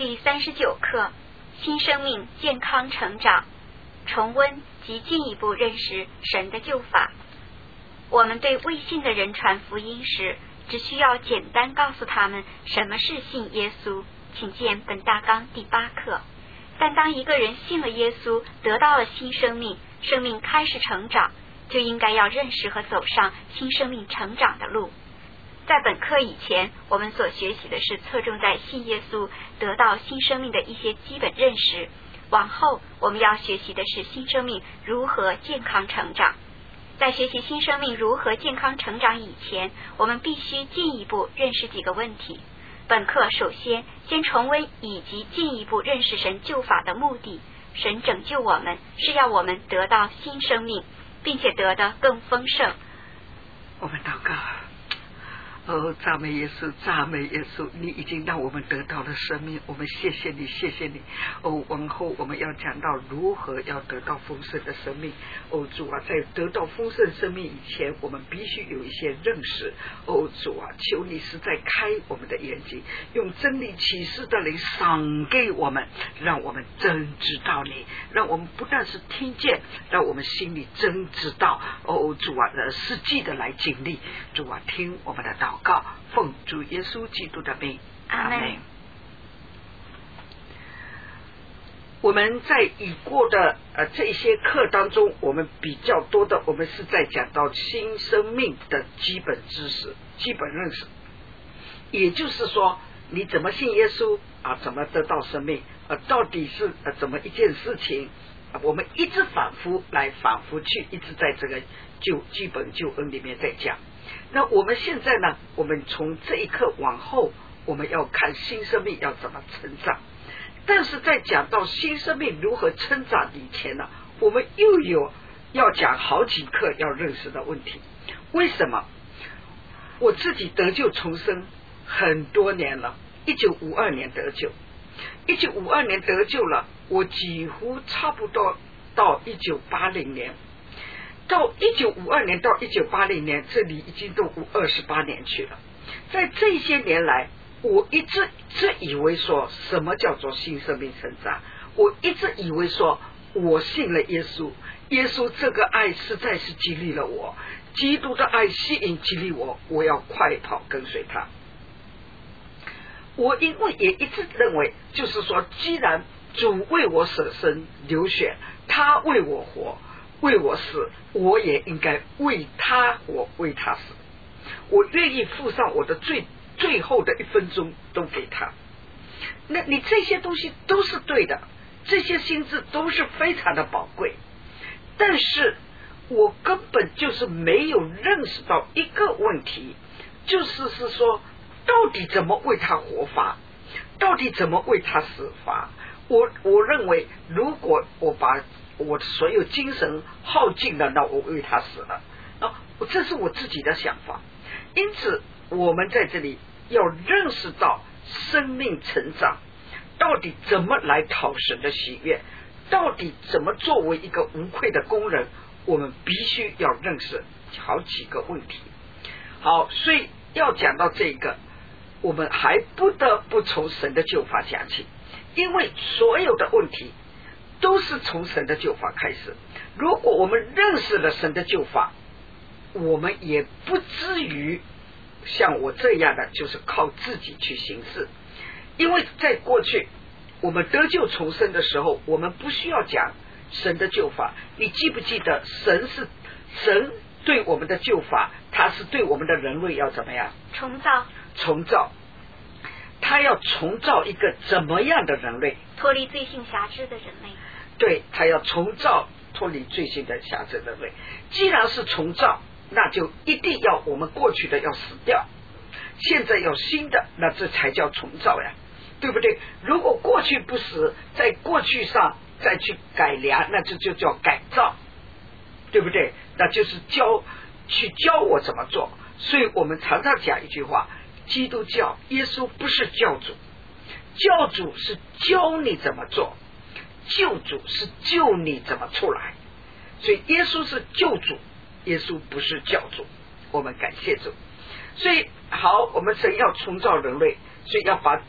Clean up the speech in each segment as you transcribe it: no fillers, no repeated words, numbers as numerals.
第39课：新生命健康成长，重温及进一步认识神的救法。我们对未信的人传福音时，只需要简单告诉他们什么是信耶稣，请见本大纲第8课。但当一个人信了耶稣，得到了新生命，生命开始成长，就应该要认识和走上新生命成长的路。在本课以前，我们所学习的是侧重在信耶稣得到新生命的一些基本认识，往后我们要学习的是新生命如何健康成长。在学习新生命如何健康成长以前，我们必须进一步认识几个问题。本课首先重温以及进一步认识神救法的目的。神拯救我们是要我们得到新生命，并且得得更丰盛。 我们祷告。赞美耶稣，赞美耶稣，你已经让我们得到了生命，我们谢谢你，谢谢你。往后我们要讲到如何要得到丰盛的生命。主啊，在得到丰盛生命以前，我们必须有一些认识。主啊，求你实在开我们的眼睛，用真理启示的灵赏给我们，让我们真知道你，让我们不但是听见，让我们心里真知道。主啊，实际的来经历。主啊，听我们的祷告，奉主耶稣基督的名， 阿们。 我们在已过的这些课当中，我们比较多的，我们是在讲到新生命的基本知识、基本认识。也就是说，你怎么信耶稣啊？怎么得到生命？到底是怎么一件事情？我们一直反复去，一直在这个基本救恩里面在讲。那我们现在呢？我们从这一刻往后，我们要看新生命要怎么成长。但是在讲到新生命如何成长以前呢，我们又有要讲好几课要认识的问题。为什么？我自己得救重生很多年了，1952年得救，1952年得救了，我几乎差不多到1980年。到1952年到1980年，这里已经都28年去了。在这些年来，我一直以为说什么叫做新生命成长，我一直以为说我信了耶稣，耶稣这个爱实在是激励了我，基督的爱吸引激励我，我要快跑跟随他。我因为也一直认为，就是说既然主为我舍身流血，他为我活，为我死，我也应该为他活，为他死。我愿意付上我的最后的1分钟都给他。那你这些东西都是对的，这些心智都是非常的宝贵，但是我根本就是没有认识到一个问题，就是说到底怎么为他活法，到底怎么为他死法。我认为如果我把我的所有精神耗尽了，那我为他死了这是我自己的想法。因此我们在这里要认识到生命成长到底怎么来讨神的喜悦，到底怎么作为一个无愧的工人，我们必须要认识好几个问题。好，所以要讲到这个，我们还不得不从神的救法讲起，因为所有的问题都是从神的救法开始。如果我们认识了神的救法，我们也不至于像我这样的就是靠自己去行事。因为在过去我们得救重生的时候，我们不需要讲神的救法。你记不记得神对我们的救法，他是对我们的人类要怎么样？重造。他要重造一个怎么样的人类？ 脱离罪性辖制的人类。 对，他要重造脱离罪性的辖制的人类。既然是重造，那就一定要我们过去的要死掉，现在要新的，那这才叫重造呀，对不对？如果过去不死，在过去上再去改良，那这就叫改造，对不对？那就是去教我怎么做。所以我们常常讲一句话，基督教耶稣不是教主，教主是教你怎么做，救主是救你怎么出来。所以耶稣是救主，耶稣不是教主，我们感谢主。所以好，我们神要重造人类，所以要把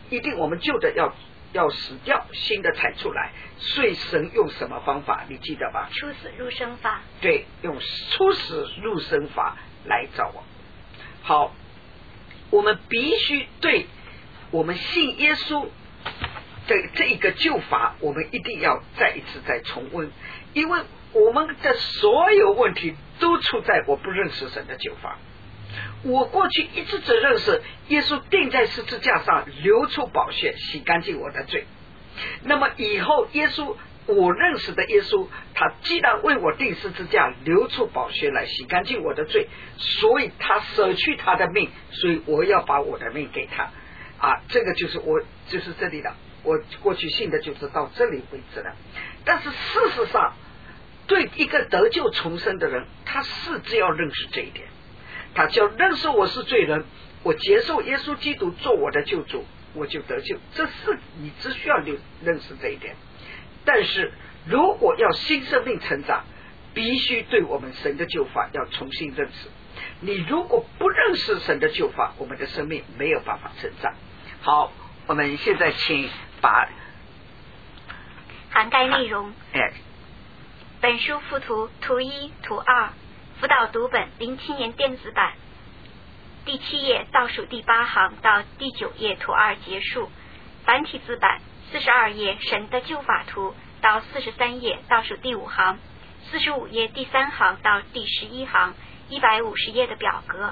一定我们旧的要死掉，新的才出来。所以神用什么方法？你记得吧？ 出死入生法。 对，用出死入生法来找我。好，我们必须对我们信耶稣的这一个救法，我们一定要再一次再重温，因为我们的所有问题都出在我不认识神的救法。我过去一直只认识耶稣钉在十字架上流出宝血洗干净我的罪，那么以后耶稣，我认识的耶稣，他既然为我钉十字架流出宝血来洗干净我的罪，所以他舍去他的命，所以我要把我的命给他啊，这个就是我就是这里的，我过去信的就是到这里为止了。但是事实上对一个得救重生的人，他是只要认识这一点，他只要认识我是罪人，我接受耶稣基督做我的救主，我就得救，这是你只需要认识这一点。但是如果要新生命成长，必须对我们神的救法要重新认识。你如果不认识神的救法，我们的生命没有办法成长。好，我们现在请把涵盖内容。本书附图图1、图2，辅导读本07年电子版，第7页倒数第8行到第9页图2结束。繁体字版42页神的救法图到43页倒数第5行，45页第3行到第11行，150页的表格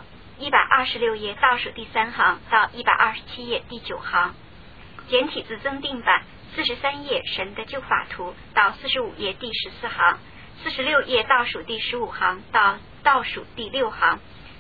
，126页倒数第3行到127页第9行。简体字增订版43页神的救法图到45页第14行，46页倒数第15行到倒数第6行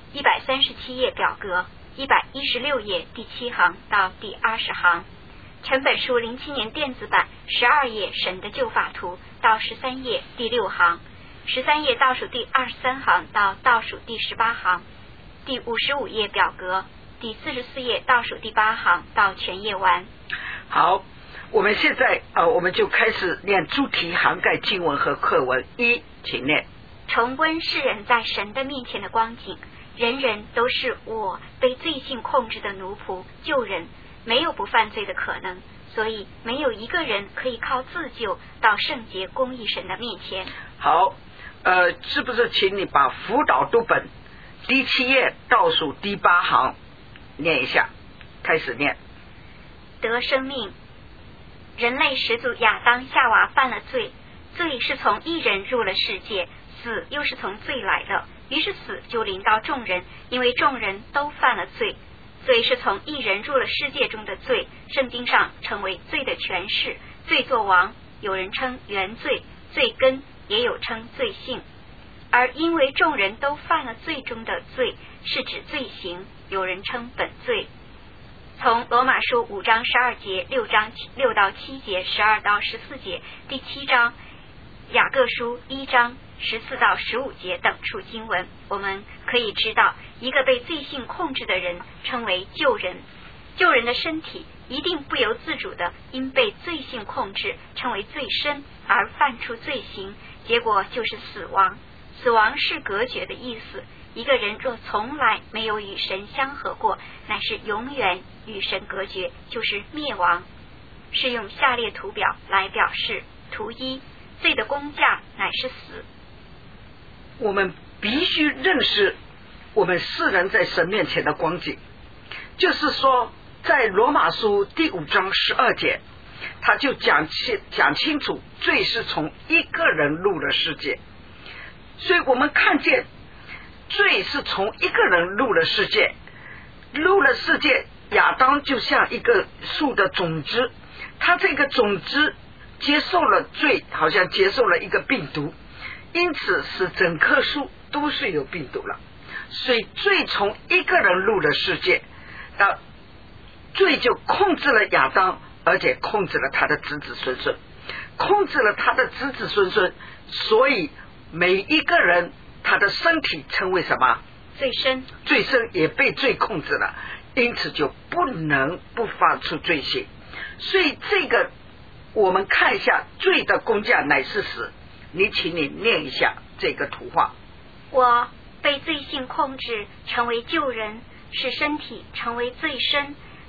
，137页表格，116页第7行到第20行。成本书07年电子版12页神的救法图到13页第6行，13页倒数第23行到倒数第18行，第55页表格，第44页倒数第8行到全页完。 好，我们现在我们就开始念主题涵盖经文和课文。1，请念。 重温世人在神的面前的光景，人人都是我被罪性控制的奴仆，救人没有不犯罪的可能，所以没有一个人可以靠自救到圣洁公义神的面前。 好，是不是请你把辅导读本第7页倒数第8行念一下，开始念。 得生命，人类始祖亚当夏娃犯了罪，罪是从一人入了世界，死又是从罪来的，于是死就临到众人，因为众人都犯了罪。罪是从一人入了世界中的罪，圣经上称为罪的权势，罪作王，有人称原罪，罪根也有称罪性。而因为众人都犯了罪中的罪，是指罪行，有人称本罪。从罗马书5章12节、6章6到7节、12到14节、第7章雅各书1章14到15节等处经文，我们可以知道，一个被罪性控制的人称为救人。救人的身体一定不由自主的因被罪性控制，称为罪身而犯出罪行，结果就是死亡。死亡是隔绝的意思，一个人若从来没有与神相合过，乃是永远与神隔绝，就是灭亡。是用下列图表来表示。图1，罪的工价乃是死。 我们必须认识我们世人在神面前的光景，就是说在罗马书第5章12节，他就讲清楚，罪是从一个人入了世界。所以我们看见罪是从一个人入了世界，入了世界，亚当就像一个树的种子，他这个种子接受了罪，好像接受了一个病毒，因此使整棵树都是有病毒了。所以罪从一个人入了世界，那罪就控制了亚当，而且控制了他的子子孙孙，控制了他的子子孙孙，所以每一个人他的身体称为什么？ 罪身。 罪身也被罪控制了，因此就不能不发出罪行。所以这个我们看一下，罪的工价乃是死。请你念一下这个图画。 我被罪性控制，成为救人，使身体成为罪身，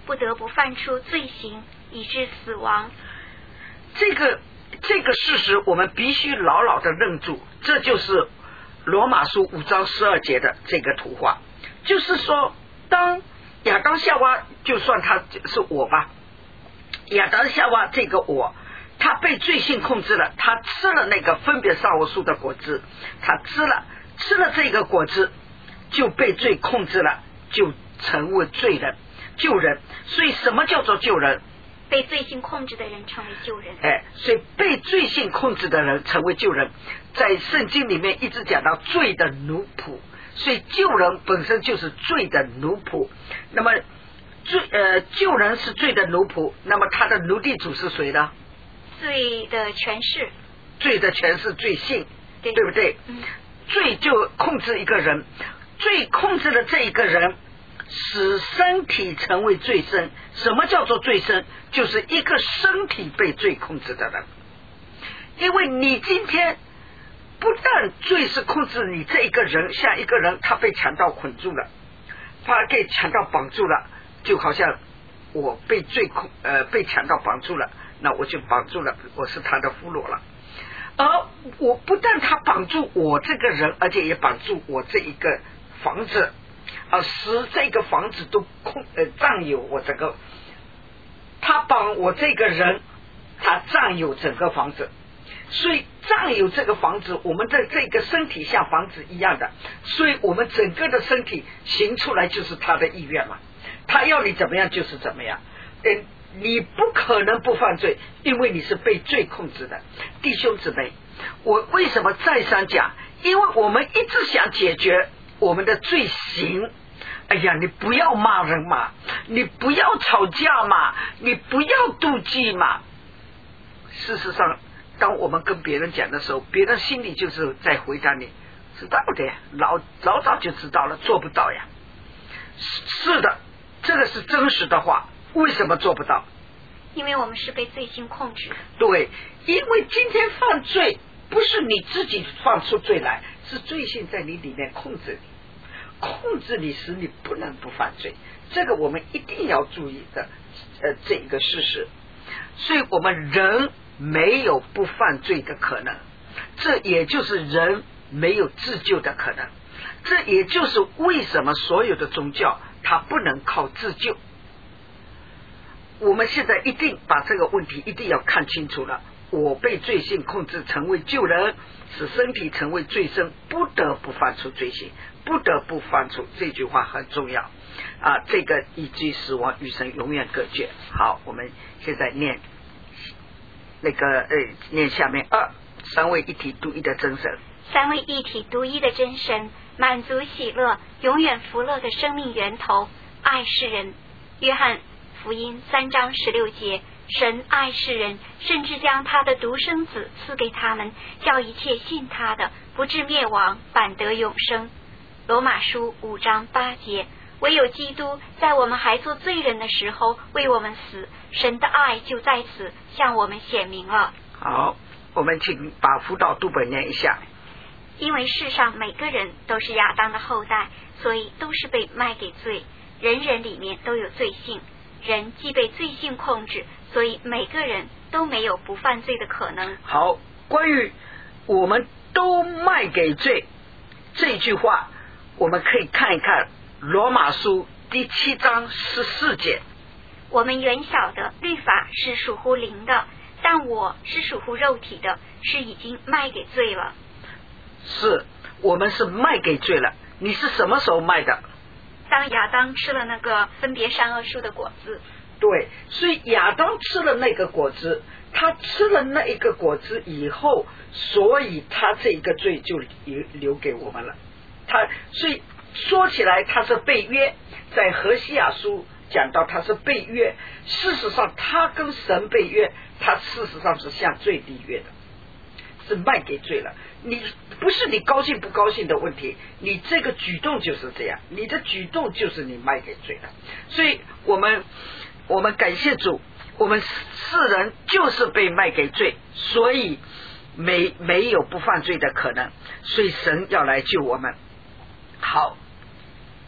不得不犯出罪行，以致死亡。 这个事实我们必须牢牢的认住，这就是罗马书5章12节的这个图画。就是说，当亚当夏娃，就算他是我吧，亚当夏娃这个我，他被罪性控制了，他吃了那个分别善恶树的果子，他吃了这个果子，就被罪控制了，就成为罪人救人。所以什么叫做救人？ 被罪性控制的人成为救人。 所以被罪性控制的人成为救人，在圣经里面一直讲到罪的奴仆，所以救人本身就是罪的奴仆。那么救人是罪的奴仆，那么他的奴隶主是谁呢？ 罪的权势， 罪的权势，罪性， 对不对？罪就控制一个人，罪控制了这一个人，使身体成为罪身。什么叫做罪身？就是一个身体被罪控制的人。因为你今天不但罪是控制你这一个人，像一个人他被强盗捆住了，他给强盗绑住了，就好像我被被强盗绑住了，那我就绑住了，我是他的俘虏了。而我不但他绑住我这个人，而且也绑住我这一个房子，使这个房子都占有我这个，他绑我这个人，他占有整个房子，所以占有这个房子，我们的这个身体像房子一样的，所以我们整个的身体行出来就是他的意愿嘛，他要你怎么样就是怎么样。你不可能不犯罪，因为你是被罪控制的。弟兄姊妹，我为什么再三讲？因为我们一直想解决我们的罪行。哎呀，你不要骂人嘛，你不要吵架嘛，你不要妒忌嘛。事实上，当我们跟别人讲的时候，别人心里就是在回答你，知道的，老早就知道了，做不到呀。是的，这个是真实的话。为什么做不到？ 因为我们是被罪性控制。 对，因为今天犯罪不是你自己犯出罪来，是罪性在你里面控制你，使你不能不犯罪。这个我们一定要注意的这一个事实。所以我们人没有不犯罪的可能，这也就是人没有自救的可能。这也就是为什么所有的宗教它不能靠自救。我们现在一定把这个问题一定要看清楚了。我被罪性控制，成为救人，使身体成为罪身，不得不犯出罪行，不得不犯出，这句话很重要这个以至于死亡与神永远隔绝。好，我们现在念念下面三位一体独一的真神， 三位一体独一的真神，满足喜乐，永远福乐的生命源头，爱世人。约翰福音3章16节，神爱世人，甚至将他的独生子赐给他们，叫一切信他的不至灭亡，反得永生。罗马书5章8节，唯有基督在我们还做罪人的时候为我们死，神的爱就在此向我们显明了。 好，我们请把辅导读本念一下。 因为世上每个人都是亚当的后代，所以都是被卖给罪，人人里面都有罪性。人既被罪性控制，所以每个人都没有不犯罪的可能。 好，关于我们都卖给罪这句话，我们可以看一看罗马书第7章14节。 我们原晓得律法是属乎灵的，但我是属乎肉体的，是已经卖给罪了。 是，我们是卖给罪了。你是什么时候卖的？ 当亚当吃了那个分别善恶树的果子。 对，所以亚当吃了那个果子，他吃了那一个果子以后，所以他这个罪就留给我们了。所以说起来他是被约，在何西亚书讲到他是被约，事实上他跟神被约，他事实上是向罪立约的，是卖给罪了。你不是你高兴不高兴的问题，你这个举动就是这样，你的举动就是你卖给罪的。所以我们感谢主，我们世人就是被卖给罪，所以没有不犯罪的可能，所以神要来救我们。好，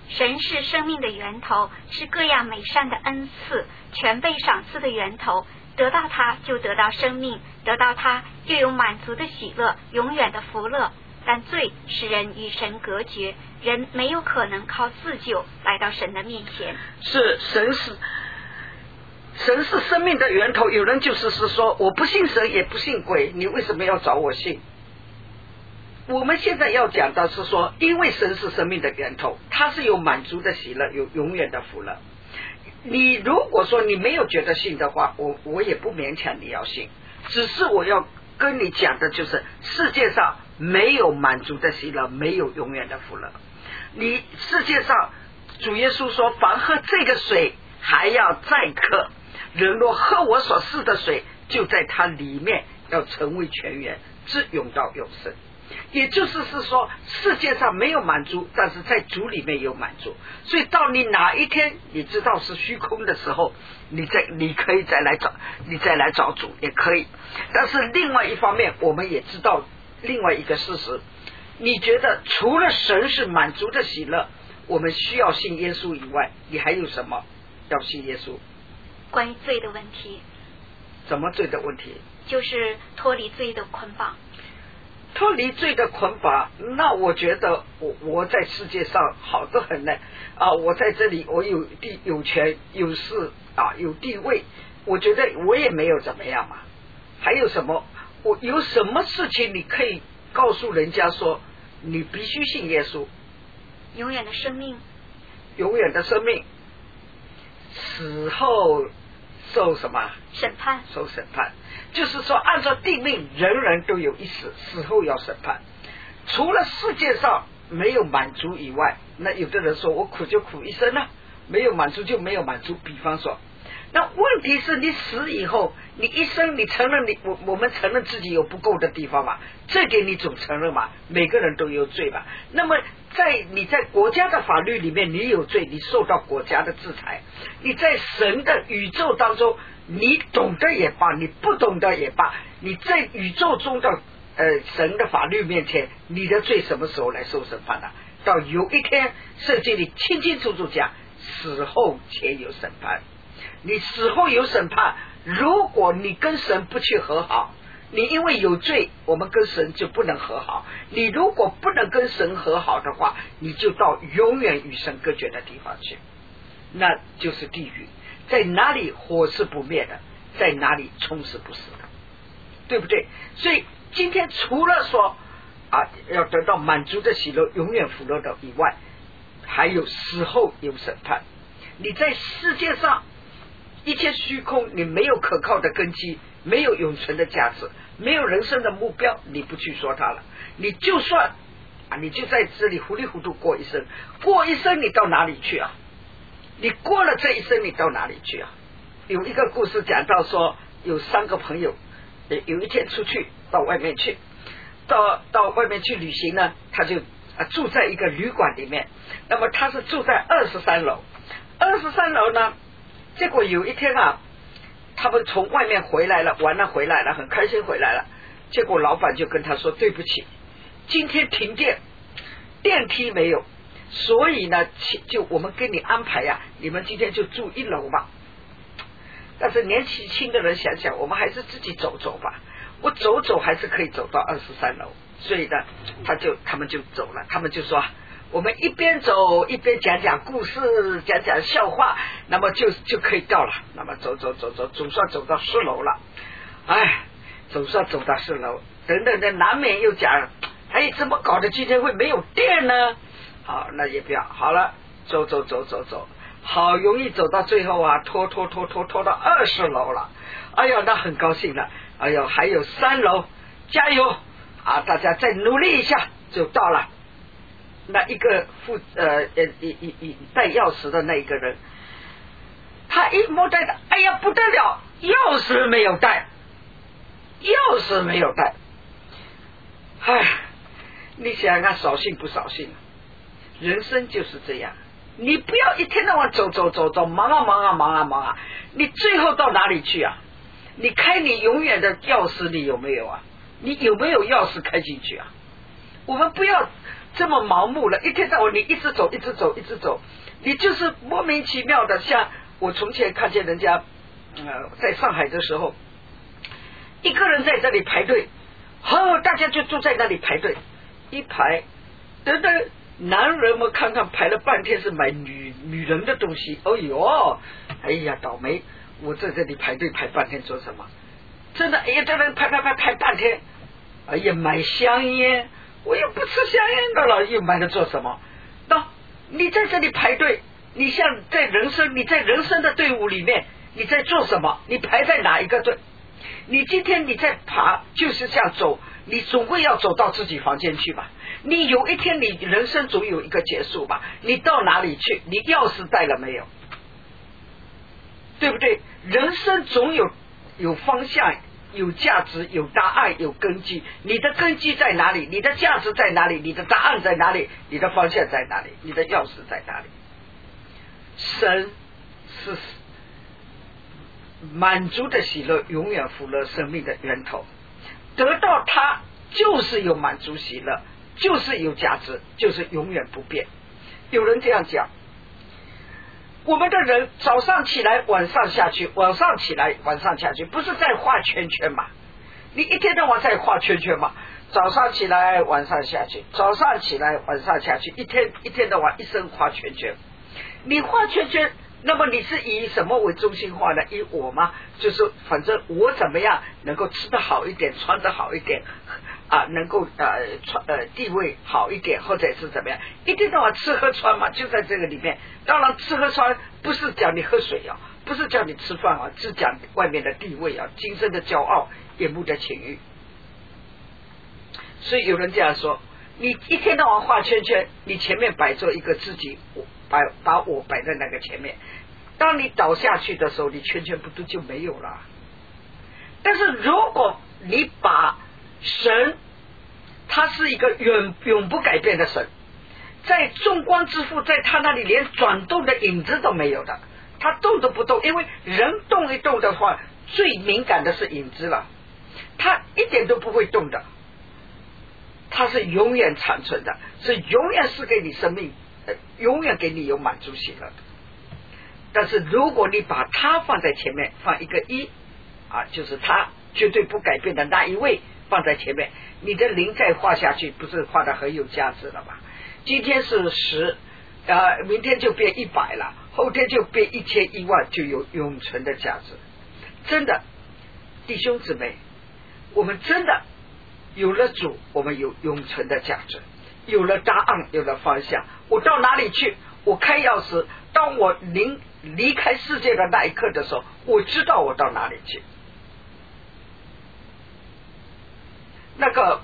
神是生命的源头，是各样美善的恩赐，全被赏赐的源头。得到它就得到生命，得到它就有满足的喜乐，永远的福乐。但罪使人与神隔绝，人没有可能靠自救来到神的面前。 是神是生命的源头。有人就是说，我不信神也不信鬼，你为什么要找我信？我们现在要讲的是说，因为神是生命的源头，它是有满足的喜乐，有永远的福乐。你如果说你没有觉得信的话，我也不勉强你要信，只是我要跟你讲的就是世界上没有满足的喜乐，没有永远的福乐。你世界上主耶稣说，凡喝这个水还要再渴，人若喝我所赐的水，就在它里面要成为泉源，直涌到永生。也就是说，世界上没有满足，但是在主里面有满足。所以到你哪一天你知道是虚空的时候，你可以再来找主也可以。但是另外一方面，我们也知道另外一个事实，你觉得除了神是满足的喜乐，我们需要信耶稣以外，你还有什么要信耶稣？ 关于罪的问题。 什么罪的问题？ 就是脱离罪的捆绑。 脱离罪的捆绑，那我觉得我在世界上好得很呢啊！我在这里，我有权有势啊，有地位，我觉得我也没有怎么样嘛。还有什么？我有什么事情你可以告诉人家说，你必须信耶稣？ 永远的生命， 永远的生命，死后受什么审判？ 受审判。就是说按照定命，人人都有一死，死后要审判。除了世界上没有满足以外，那有的人说我苦就苦一生啊，没有满足就没有满足。比方说，那问题是你死以后，你一生你承认我们承认自己有不够的地方嘛，这点你总承认嘛，每个人都有罪嘛。那么你在国家的法律里面你有罪，你受到国家的制裁。你在神的宇宙当中，你懂得也罢，你不懂得也罢，你在宇宙中的神的法律面前，你的罪什么时候来受审判呢？到有一天圣经里清清楚楚讲，死后且有审判。你死后有审判，如果你跟神不去和好，你因为有罪，我们跟神就不能和好。你如果不能跟神和好的话，你就到永远与神隔绝的地方去，那就是地狱。在哪里火是不灭的，在哪里冲是不死的，对不对？所以今天除了说要得到满足的喜乐，永远福乐的以外，还有死后有审判。你在世界上一切虚空，你没有可靠的根基，没有永存的价值，没有人生的目标，你不去说它了，你就算你就在这里糊里糊涂过一生，你到哪里去啊？你过了这一生，你到哪里去啊？有一个故事讲到说，有3个朋友，有一天出去到外面去，到外面去旅行呢，他就住在一个旅馆里面。那么他是住在23楼，23楼呢，结果有一天他们从外面回来了，玩了回来了，很开心回来了。结果老板就跟他说，对不起，今天停电，电梯没有，所以呢就我们给你安排你们今天就住1楼吧。但是年纪轻的人想想，我们还是自己走走吧，我走还是可以走到23楼。所以呢他们就走了。他们就说，我们一边走一边讲讲故事，讲讲笑话，那么就可以到了。那么走总算走到10楼了。总算走到10楼，等等的难免又讲，怎么搞的今天会没有电呢？好，那也不要好了，走，好容易走到最后拖到20楼了。那很高兴了。还有3楼，加油大家再努力一下就到了。那一个带钥匙的那一个人，他一摸带的，不得了，钥匙没有带。你想想扫兴不扫兴？人生就是这样，你不要一天到晚走，忙，你最后到哪里去啊？你开你永远的钥匙，你有没有啊？你有没有钥匙开进去啊？我们不要这么盲目了，一天到晚你一直走一直走一直走，你就是莫名其妙的。像我从前看见人家在上海的时候，一个人在这里排队，大家就坐在那里排队，一排等等，男人们看看排了半天是买女人的东西，哎呀倒霉，我在这里排队排半天做什么？真的，哎呀，这人排半天，哎呀，买香烟，我又不吃香烟的了，又买了做什么？那你在这里排队，你像你在人生的队伍里面，你在做什么？你排在哪一个队？你今天你在爬，就是像走，你总归要走到自己房间去吧。你有一天你人生总有一个结束吧，你到哪里去？你钥匙带了没有？对不对？人生总有方向，有价值，有答案，有根基。你的根基在哪里？你的价值在哪里？你的答案在哪里？你的方向在哪里？你的钥匙在哪里？神是满足的喜乐，永远福乐生命的源头。得到它就是有满足喜乐，就是有价值，就是永远不变。有人这样讲，我们的人早上起来晚上下去，晚上起来晚上下去，不是在画圈圈吗？你一天到晚在画圈圈吗？早上起来晚上下去，早上起来晚上下去，一天到晚一生画圈圈。你画圈圈，那么你是以什么为中心化呢？以我吗？就是反正我怎么样能够吃得好一点，穿得好一点能够地位好一点，或者是怎么样，一天到晚吃喝穿嘛，就在这个里面。当然吃喝穿不是讲你喝水不是叫你吃饭是讲外面的地位今生的骄傲，眼目的情欲。所以有人这样说，你一天到晚画圈圈，你前面摆着一个自己，把我摆在那个前面，当你倒下去的时候，你圈圈不就没有了？但是如果你把神，他是一个永不改变的神，在众光之父，在他那里连转动的影子都没有的，他动都不动，因为人动一动的话，最敏感的是影子了，他一点都不会动的，他是永远长存的，是永远是给你生命，永远给你有满足喜乐的。但是如果你把他放在前面，放一个一就是他绝对不改变的那一位放在前面，你的灵再画下去，不是画的很有价值了吗？今天是10，明天就变100了，后天就变1000、10000，就有永存的价值。真的，弟兄姊妹，我们真的有了主，我们有永存的价值，有了答案，有了方向。我到哪里去？我开钥匙，当我离开世界的那一刻的时候，我知道我到哪里去。那个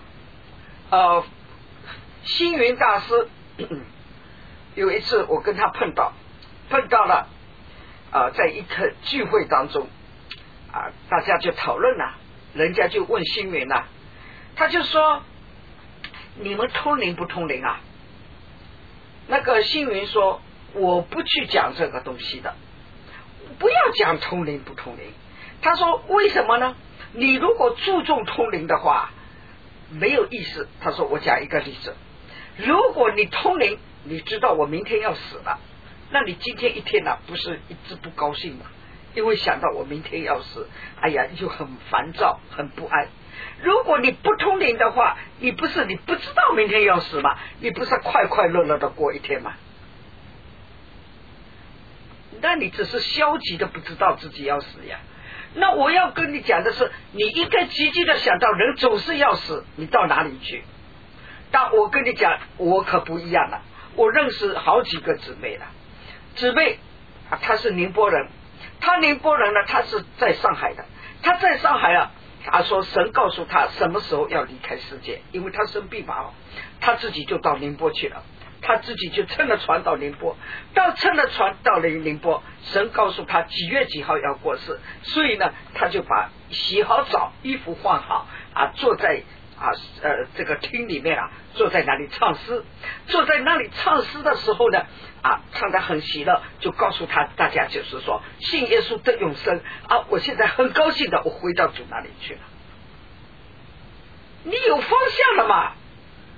星云大师有一次我跟他碰到了在一个聚会当中大家就讨论了，人家就问星云他就说你们通灵不通灵啊？那个星云说我不去讲这个东西的，不要讲通灵不通灵。他说为什么呢？你如果注重通灵的话没有意思。他说我讲一个例子，如果你通灵，你知道我明天要死了，那你今天一天不是一直不高兴吗？因为想到我明天要死，哎呀就很烦躁很不安。如果你不通灵的话，你不知道明天要死吗？你不是快快乐乐的过一天吗？那你只是消极的不知道自己要死呀。那我要跟你讲的是，你应该积极的想到人总是要死，你到哪里去？但我跟你讲，我可不一样了。我认识好几个姊妹了，姊妹她是宁波人，她宁波人呢，她是在上海的，她在上海她说神告诉她什么时候要离开世界，因为她生病嘛，她自己就到宁波去了，他自己就乘了船到宁波，乘了船到了宁波，神告诉他几月几号要过世，所以呢他就把洗好澡，衣服换好坐在这个厅里面坐在那里唱诗。坐在那里唱诗的时候呢唱得很喜乐，就告诉大家就是说信耶稣得永生我现在很高兴的，我回到主那里去了。你有方向了吗？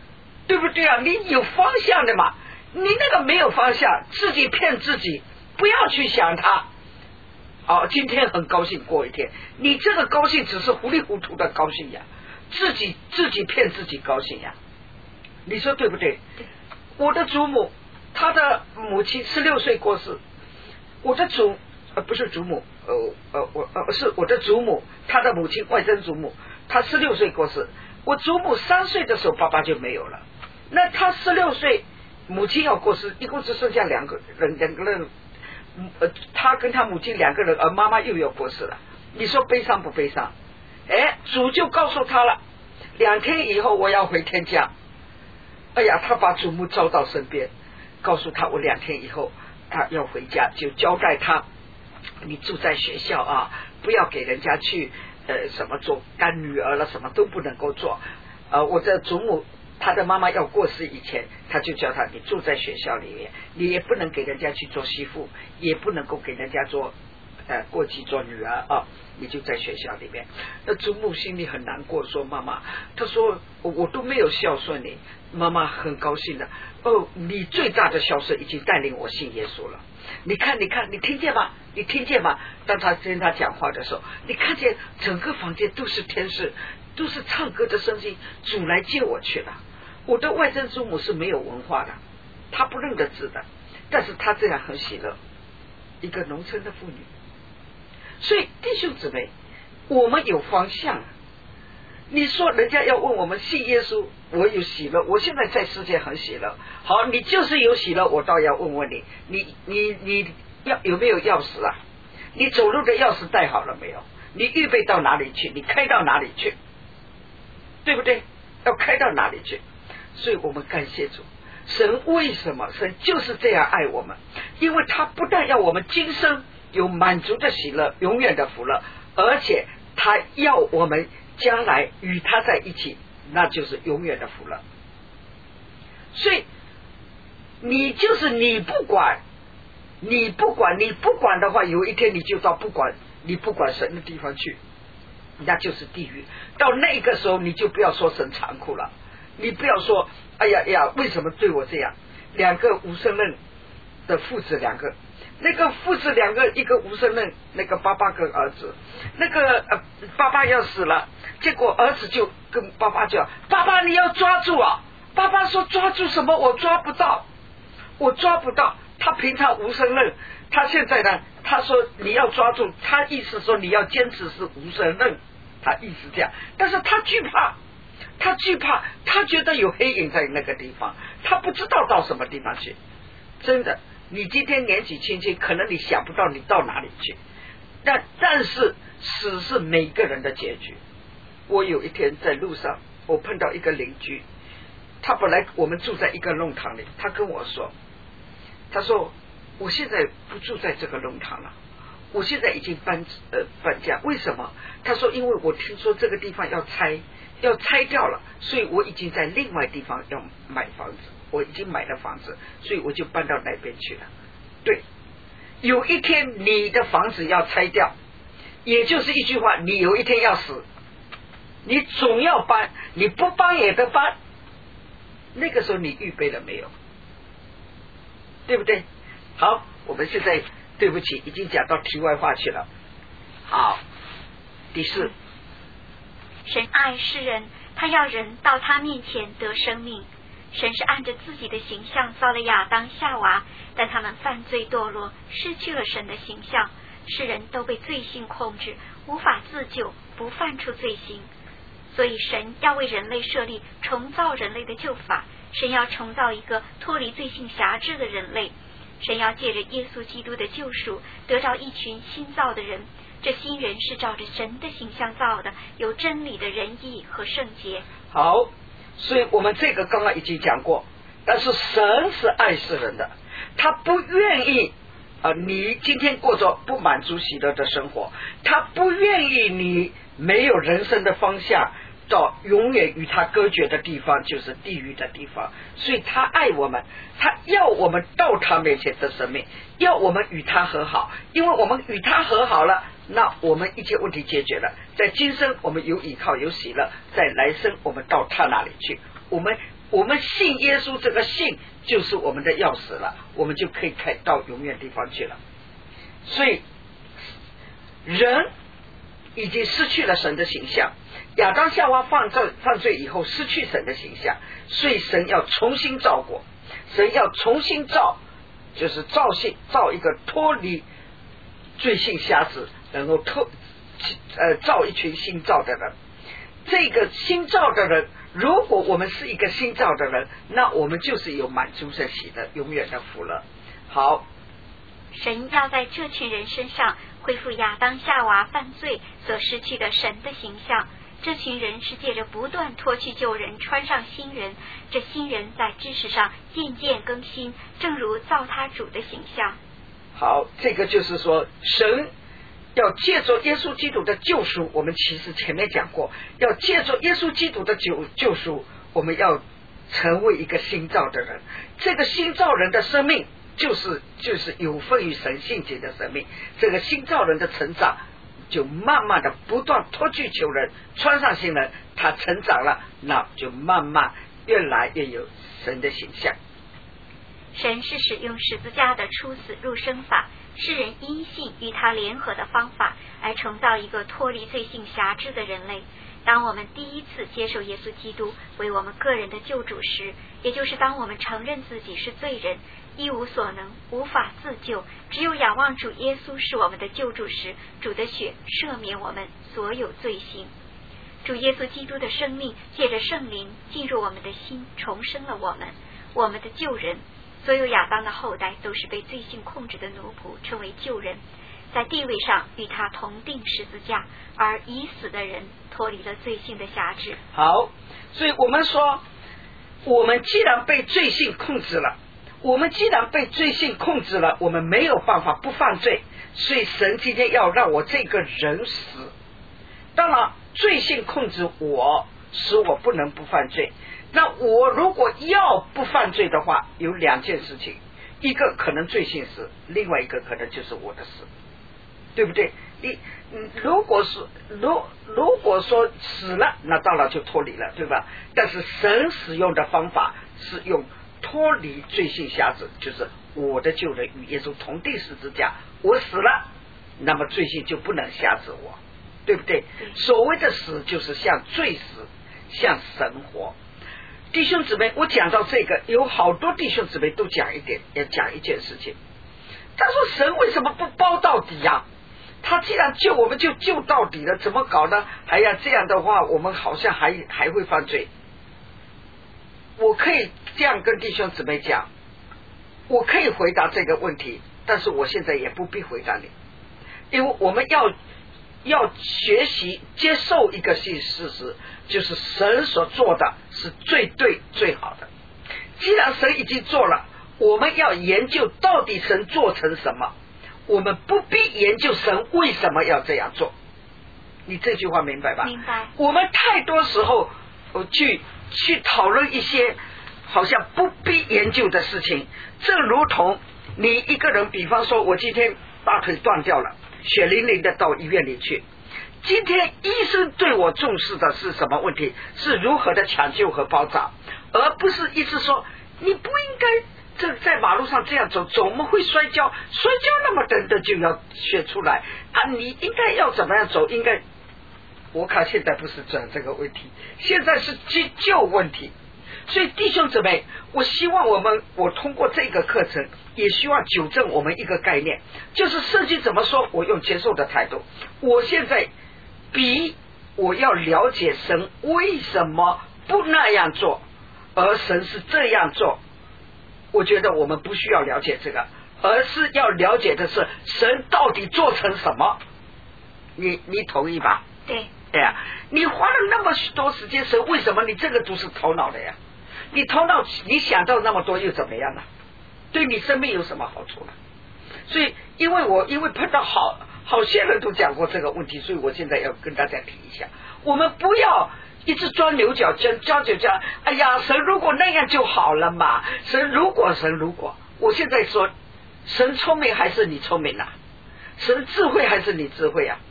对不对啊？你有方向的嘛，你那个没有方向，自己骗自己，不要去想它。今天很高兴过一天，你这个高兴只是糊里糊涂的高兴呀，自己骗自己高兴呀，你说对不对？我的祖母，她的母亲16岁过世，我的不是祖母，是我的祖母，她的母亲外曾祖母，她16岁过世，我祖母3岁的时候爸爸就没有了，那她16岁母亲要过世，一共只剩下两个人。他跟他母亲2个人，而妈妈又要过世了，你说悲伤不悲伤？主就告诉他了，2天以后我要回天家。哎呀，他把祖母招到身边，告诉他我2天以后他要回家，就交代他，你住在学校啊，不要给人家去什么做干女儿了，什么都不能够做。我的祖母他的妈妈要过世以前，他就叫他，你住在学校里面，你也不能给人家去做媳妇，也不能够给人家做过继做女儿啊，你就在学校里面。那祖母心里很难过，说妈妈，他说我都没有孝顺你。妈妈很高兴的，你最大的孝顺已经带领我信耶稣了。你看，你听见吗？你听见吗？当他跟他讲话的时候，你看见整个房间都是天使，都是唱歌的声音，主来接我去了。我的外曾祖母是没有文化的，她不认得字的，但是她这样很喜乐，一个农村的妇女。所以弟兄姊妹，我们有方向。你说人家要问我们信耶稣，我有喜乐，我现在在世界很喜乐。好，你就是有喜乐，我倒要问问你有没有钥匙啊？你走路的钥匙带好了没有？你预备到哪里去？你开到哪里去？对不对？要开到哪里去？所以我们感谢主，神为什么？神就是这样爱我们，因为他不但要我们今生有满足的喜乐，永远的福乐，而且他要我们将来与他在一起，那就是永远的福乐。所以你不管的话，有一天你就到你不管神的地方去，那就是地狱。到那个时候你就不要说神残酷了，你不要说哎呀为什么对我这样。2个无生论的父子2个，那个父子2个，一个无生论，那个爸爸跟儿子，那个爸爸要死了，结果儿子就跟爸爸讲，爸爸你要抓住啊。爸爸说抓住什么？我抓不到。他平常无生论，他现在呢，他说你要抓住，他意思说你要坚持是无生论，他意思这样。但是他惧怕，他觉得有黑影在那个地方，他不知道到什么地方去。真的，你今天年纪轻轻，可能你想不到你到哪里去，但是死是每个人的结局。我有一天在路上，我碰到一个邻居，他本来我们住在一个弄堂里，他跟我说，他说我现在不住在这个弄堂了，我现在已经搬家。为什么？他说因为我听说这个地方要拆掉了，所以我已经在另外地方要买房子，我已经买了房子，所以我就搬到那边去了。对，有一天你的房子要拆掉，也就是一句话，你有一天要死，你总要搬，你不搬也得搬。那个时候你预备了没有？对不对？好，我们现在对不起，已经讲到题外话去了。好，第4， 神爱世人，他要人到他面前得生命。神是按着自己的形象造了亚当夏娃，但他们犯罪堕落，失去了神的形象，世人都被罪性控制，无法自救，不犯出罪行。所以神要为人类设立重造人类的救法，神要重造一个脱离罪性辖制的人类，神要借着耶稣基督的救赎得到一群新造的人，这新人是照着神的形象造的，有真理的仁义和圣洁。 好，所以我们这个刚刚已经讲过，但是神是爱世人的，他不愿意你今天过着不满足喜乐的生活，他不愿意你没有人生的方向，到永远与他隔绝的地方，就是地狱的地方。所以他爱我们，他要我们到他面前的生命，要我们与他和好，因为我们与他和好了，那我们一切问题解决了，在今生我们有依靠有喜乐，在来生我们到他那里去，我们我们信耶稣，这个信就是我们的钥匙了，我们就可以开到永远地方去了。所以人已经失去了神的形象，亚当夏娃犯罪以后失去神的形象，所以神要重新造过，神要重新造，就是造一个脱离罪性瞎子，然后造一群新造的人。这个新造的人，如果我们是一个新造的人，那我们就是有满足神喜的永远的福乐。好， 神要在这群人身上恢复亚当夏娃犯罪所失去的神的形象。这群人是借着不断脱去旧人，穿上新人，这新人在知识上渐渐更新，正如造他主的形象。 好，这个就是说神要借着耶稣基督的救赎，我们其实前面讲过，要借着耶稣基督的救赎，我们要成为一个新造的人。这个新造人的生命就是有份于神性情的生命。这个新造人的成长就慢慢的不断脱去旧人，穿上新人，他成长了，那就慢慢越来越有神的形象。 神是使用十字架的出死入生法，世人因信与他联合的方法，而重造一个脱离罪性辖制的人类。当我们第一次接受耶稣基督为我们个人的救主时，也就是当我们承认自己是罪人，一无所能，无法自救，只有仰望主耶稣是我们的救主时，主的血赦免我们所有罪行。主耶稣基督的生命借着圣灵进入我们的心，重生了我们的旧人。所有亚当的后代都是被罪性控制的奴仆，称为旧人，在地位上与他同定十字架，而已死的人脱离了罪性的辖制。 好，所以我们说，我们既然被罪性控制了，我们没有办法不犯罪，所以神今天要让我这个人死。当然罪性控制我，使我不能不犯罪。那我如果要不犯罪的话，有两件事情，一个可能罪性死，另外一个可能就是我的死，对不对？如果说死了，那当然就脱离了，对吧？但是神使用的方法是用脱离罪性辖制，就是我的救人与耶稣同定十字架，我死了，那么罪性就不能辖制我，对不对？所谓的死就是像罪死，像神活。弟兄姊妹，我讲到这个，有好多弟兄姊妹都讲一件事情。他说神为什么不包到底呀？他既然救我们就救到底了，怎么搞呢？还要这样的话，我们好像还会犯罪。我可以这样跟弟兄姊妹讲，我可以回答这个问题，但是我现在也不必回答你，因为我们要学习接受一个事实，就是神所做的是最对最好的。既然神已经做了，我们要研究到底神做成什么，我们不必研究神为什么要这样做。你这句话明白吧？ 明白。我们太多时候去讨论一些好像不必研究的事情，正如同你一个人，比方说我今天大腿断掉了，血淋淋的到医院里去，今天医生对我重视的是什么问题？是如何的抢救和包扎，而不是一直说你不应该在马路上这样走，我们会摔跤那么等等就要学出来啊！你应该要怎么样走？应该，我看现在不是讲这个问题，现在是急救问题。所以弟兄姊妹，我希望我通过这个课程，也希望纠正我们一个概念，就是圣经怎么说，我用接受的态度。我现在比我要了解神为什么不那样做，而神是这样做，我觉得我们不需要了解这个，而是要了解的是神到底做成什么。你同意吧？ 对。 对呀，你花了那么多时间，神为什么你这个都是头脑的呀？你头脑你想到那么多又怎么样呢？对你生命有什么好处呢？所以因为碰到好些人都讲过这个问题，所以我现在要跟大家提一下，我们不要一直钻牛角尖，讲，哎呀，神如果那样就好了嘛，神如果，我现在说，神聪明还是你聪明啊？神智慧还是你智慧啊？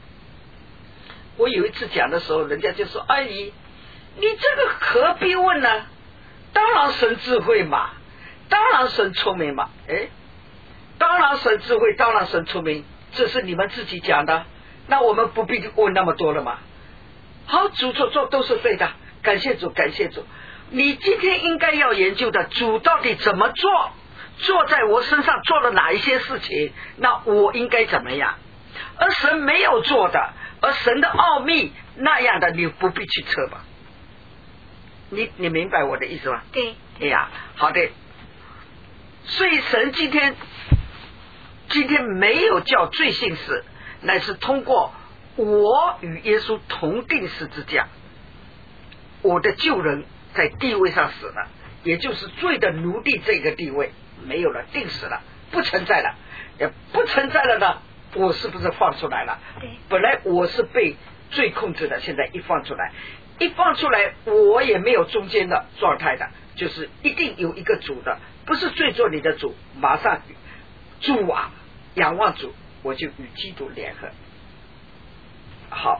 我有一次讲的时候，人家就说：“阿姨，你这个何必问呢？ 当然神智慧嘛，当然神聪明嘛，当然神智慧，当然神聪明，这是你们自己讲的，那我们不必问那么多了嘛。好，主做都是对的，感谢主，感谢主。你今天应该要研究的，主到底怎么做，做在我身上做了哪一些事情，那我应该怎么样？而神没有做的，而神的奥秘那样的，你不必去测吧。你明白我的意思吗？ 对。 哎呀，好的。所以神今天没有叫罪信死，乃是通过我与耶稣同定十字架，我的旧人在地位上死了，也就是罪的奴隶这个地位没有了，定死了，不存在了，也不存在了呢。我是不是放出来了？ 对， 本来我是被罪控制的，现在一放出来，我也没有中间的状态的，就是一定有一个主的，不是罪做你的主，马上主啊，仰望主，我就与基督联合。好，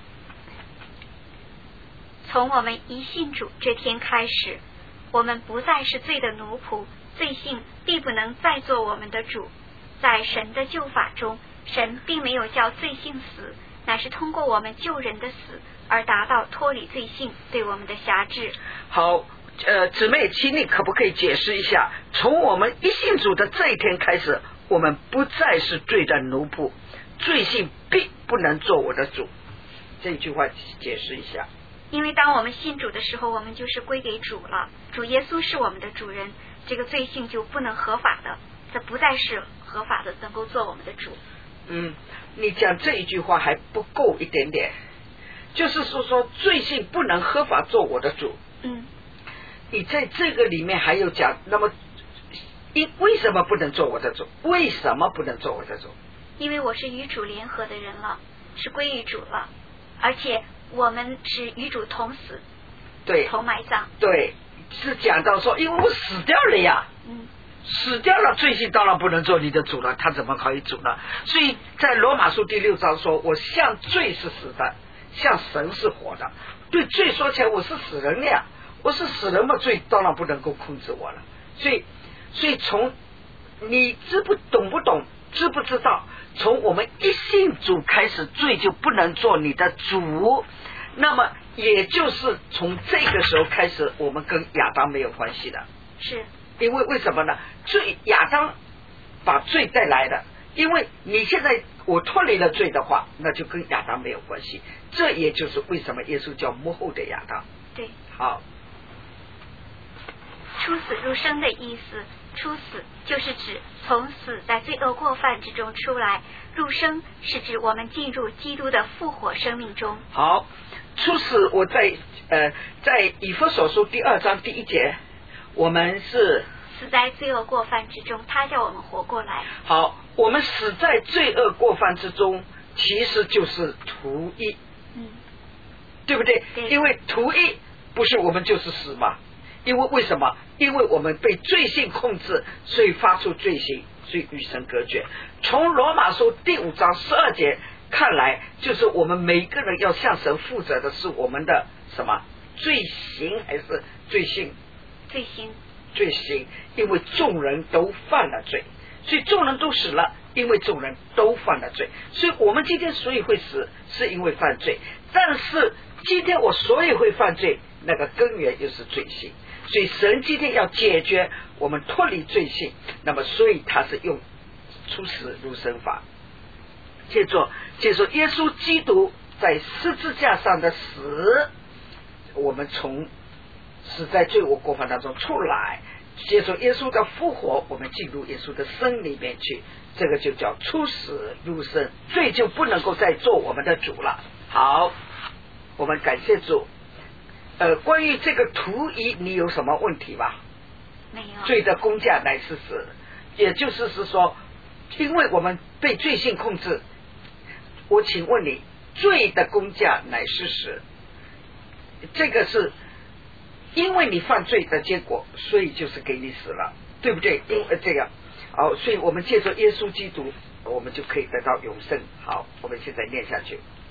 从我们一信主这天开始，我们不再是罪的奴仆，罪性必不能再做我们的主。在神的救法中，神并没有叫罪性死，乃是通过我们救人的死而达到脱离罪性对我们的辖制。 好，姊妹，请你可不可以解释一下，从我们一信主的这一天开始，我们不再是罪的奴仆，罪性必不能做我的主，这句话解释一下。 因为当我们信主的时候，我们就是归给主了，主耶稣是我们的主人，这个罪性就不能合法的，这不再是合法的能够做我们的主。 你讲这一句话还不够一点点，就是说罪性不能合法做我的主。你在这个里面还有讲，那么为什么不能做我的主？为什么不能做我的主？ 因为我是与主联合的人了，是归于主了，而且我们是与主同死， 对， 同埋葬。 对，是讲到说，因为我死掉了呀。死掉了，罪性当然不能做你的主了，他怎么可以主呢？所以在罗马书第6章说，我向罪是死的，向神是活的。对罪说起来，我是死人了呀，我是死人嘛，罪当然不能够控制我了。所以从你懂不懂，知不知道，从我们一信主开始，罪就不能做你的主。那么也就是从这个时候开始，我们跟亚当没有关系的。 是。 因为什么呢？亚当把罪带来的，因为你现在我脱离了罪的话，那就跟亚当没有关系。这也就是为什么耶稣叫幕后的亚当。 对， 好， 出死入生的意思，出死就是指从死在罪恶过犯之中出来，入生是指我们进入基督的复活生命中。 好，出死我在以弗所书第2章第1节。我们是死在罪恶过犯之中，他叫我们活过来。 好，我们死在罪恶过犯之中，其实就是图一，对不对？ 对， 因为图一不是我们就是死嘛。因为什么？因为我们被罪性控制，所以发出罪行，所以与神隔绝。从罗马书第5章12节看来，就是我们每个人要向神负责的是我们的什么罪行还是罪性？罪行，因为众人都犯了罪，所以众人都死了，因为众人都犯了罪。所以我们今天所以会死，是因为犯罪。但是今天我所以会犯罪，那个根源又是罪性。所以神今天要解决我们脱离罪性，那么所以他是用出死入生法。接着耶稣基督在十字架上的死，我们从死在罪恶过犯当中出来，接受耶稣的复活，我们进入耶稣的生里面去，这个就叫出死入生，罪就不能够再做我们的主了。好，我们感谢主。关于这个图一，你有什么问题吧？ 没有。罪的工价乃是死，也就是说，因为我们被罪性控制，我请问你，罪的工价乃是死，这个是因为你犯罪的结果，所以就是给你死了，对不对？这样，好，所以我们借着耶稣基督，我们就可以得到永生。好，我们现在念下去。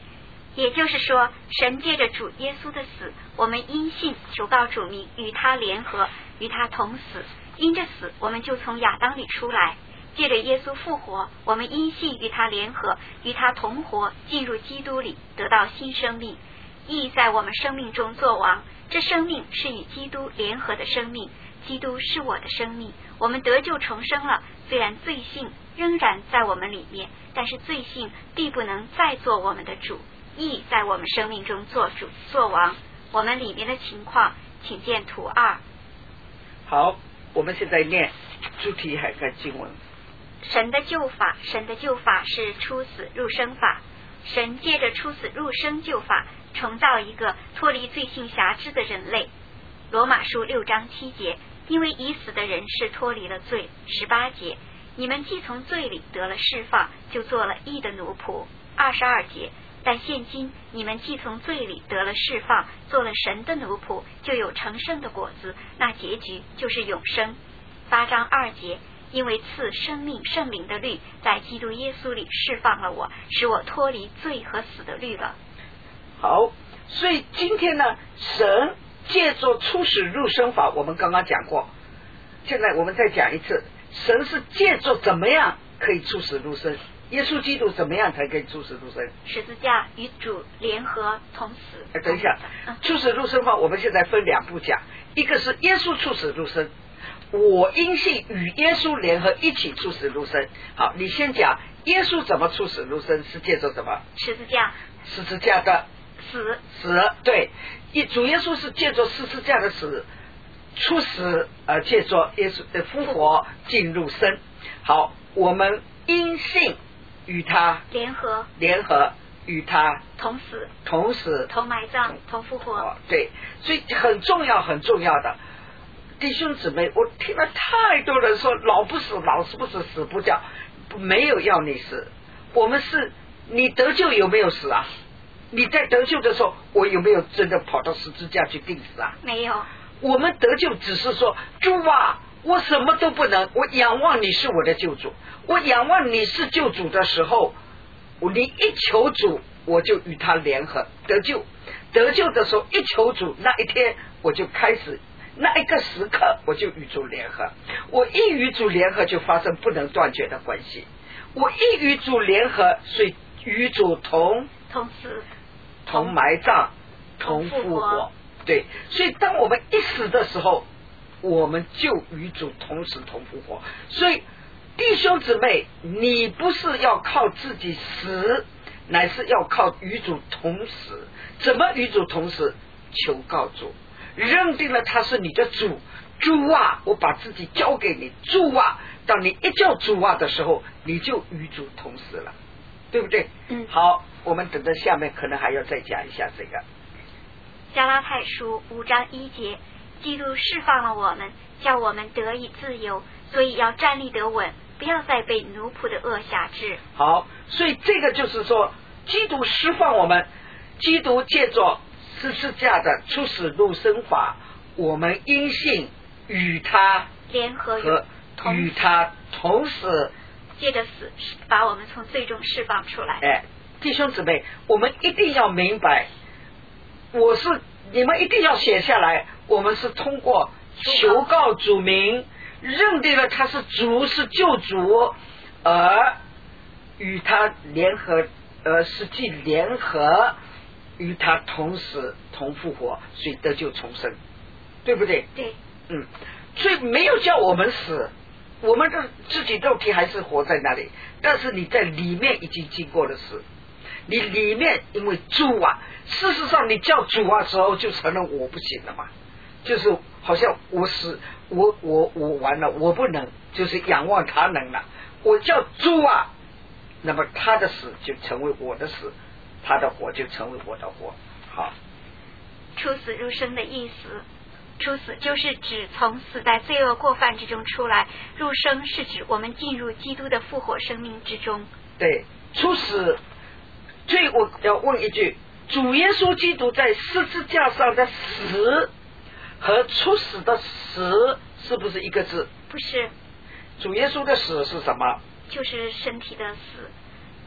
也就是说，神借着主耶稣的死，我们因信求告主名，与他联合，与他同死。因着死，我们就从亚当里出来；借着耶稣复活，我们因信与他联合，与他同活，进入基督里，得到新生命。义在我们生命中作王，这生命是与基督联合的生命。基督是我的生命，我们得救重生了。虽然罪性仍然在我们里面，但是罪性必不能再做我们的主。义在我们生命中做主做王。我们里面的情况，请见图2。 好，我们现在念主题海干经文。 神的救法，神的救法是出死入生法。神借着出死入生救法，重造一个脱离罪性辖制的人类。罗马书6章7节，因为已死的人是脱离了罪。18节，你们既从罪里得了释放，就做了义的奴仆。22节，但现今你们既从罪里得了释放，做了神的奴仆，就有成圣的果子，那结局就是永生。8章2节，因为赐生命圣灵的律在基督耶稣里释放了我，使我脱离罪和死的律了。 好，所以今天呢，神借着出死入生法，我们刚刚讲过，现在我们再讲一次，神是借着怎么样可以出死入生？耶稣基督怎么样才可以出死入生？ 十字架与主联合同死。 等一下，出死入生法我们现在分2步讲，一个是耶稣出死入生，我因信与耶稣联合一起出死入生。好，你先讲耶稣怎么出死入生，是借着什么？ 十字架。 十字架的死， 对，主耶稣是借着十字架的死出死，借着耶稣的复活进入生。好，我们因信与他联合，与他同死，同埋葬，同复活。 对，所以很重要的弟兄姊妹，我听了太多人说老不死，老是不死，死不掉，没有要你死。我们是你得救有没有死啊？你在得救的时候，我有没有真的跑到十字架去钉死啊？ 没有。 我们得救只是说，主啊，我什么都不能，我仰望你是我的救主。我仰望你是救主的时候，你一求主，我就与他联合得救。得救的时候一求主，那一天我就开始，那一个时刻我就与主联合。我一与主联合，就发生不能断绝的关系。我一与主联合，所以与主同死， 同埋葬，同复活。对，所以当我们一死的时候，我们就与主同死同复活。所以弟兄姊妹，你不是要靠自己死，乃是要靠与主同死。怎么与主同死？求告主，认定了他是你的主。主啊，我把自己交给你。主啊，当你一叫主啊的时候，你就与主同死了，对不对？好，我们等着下面可能还要再讲一下这个。 加拉太书5章1节，基督释放了我们，叫我们得以自由，所以要站立得稳，不要再被奴仆的恶辖制。 好，所以这个就是说，基督释放我们，基督借着十字架的出死入生法，我们因信与他联合， 与他同死， 借着死把我们从罪中释放出来。 弟兄姊妹，我们一定要明白，你们一定要写下来，我们是通过求告主名，认定了他是主，是救主，而与他联合，实际联合，与他同死同复活，所以得救重生，对不对？ 对。 所以没有叫我们死，我们的自己肉体还是活在那里，但是你在里面已经经过了死。你里面因为主啊，事实上你叫主啊时候就承认我不行了嘛，就是好像我死，我完了，我不能，就是仰望他能了。我叫主啊，那么他的死就成为我的死，他的活就成为我的活。好， 出死入生的意思，出死就是指从死在罪恶过犯之中出来，入生是指我们进入基督的复活生命之中。 对，出死。所以我要问一句，主耶稣基督在十字架上的死和出死的死是不是一个字？ 不是。 主耶稣的死是什么？ 就是身体的死。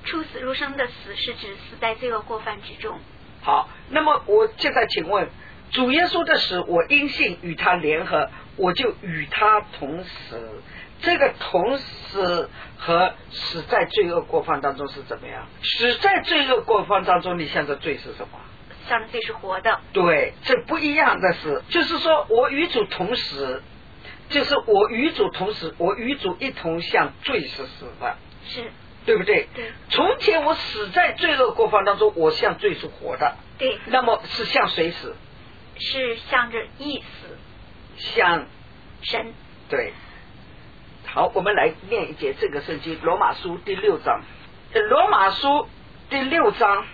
出死入生的死是指死在罪恶过犯之中。 好，那么我现在请问，主耶稣的死，我因信与他联合，我就与他同死。这个同死和死在罪恶过犯当中是怎么样？死在罪恶过犯当中，你想着罪是什么？ 想着罪是活的。 对，这不一样的是，就是说我与主同死，就是我与主同死，我与主一同向罪是死的， 是对不对？ 对。 从前我死在罪恶过犯当中，我向罪是活的。 对。 那么是向谁死？ 是向着义死。 向神。 对。好，我们来念一节这个圣经，罗马书第6章。罗马书第6章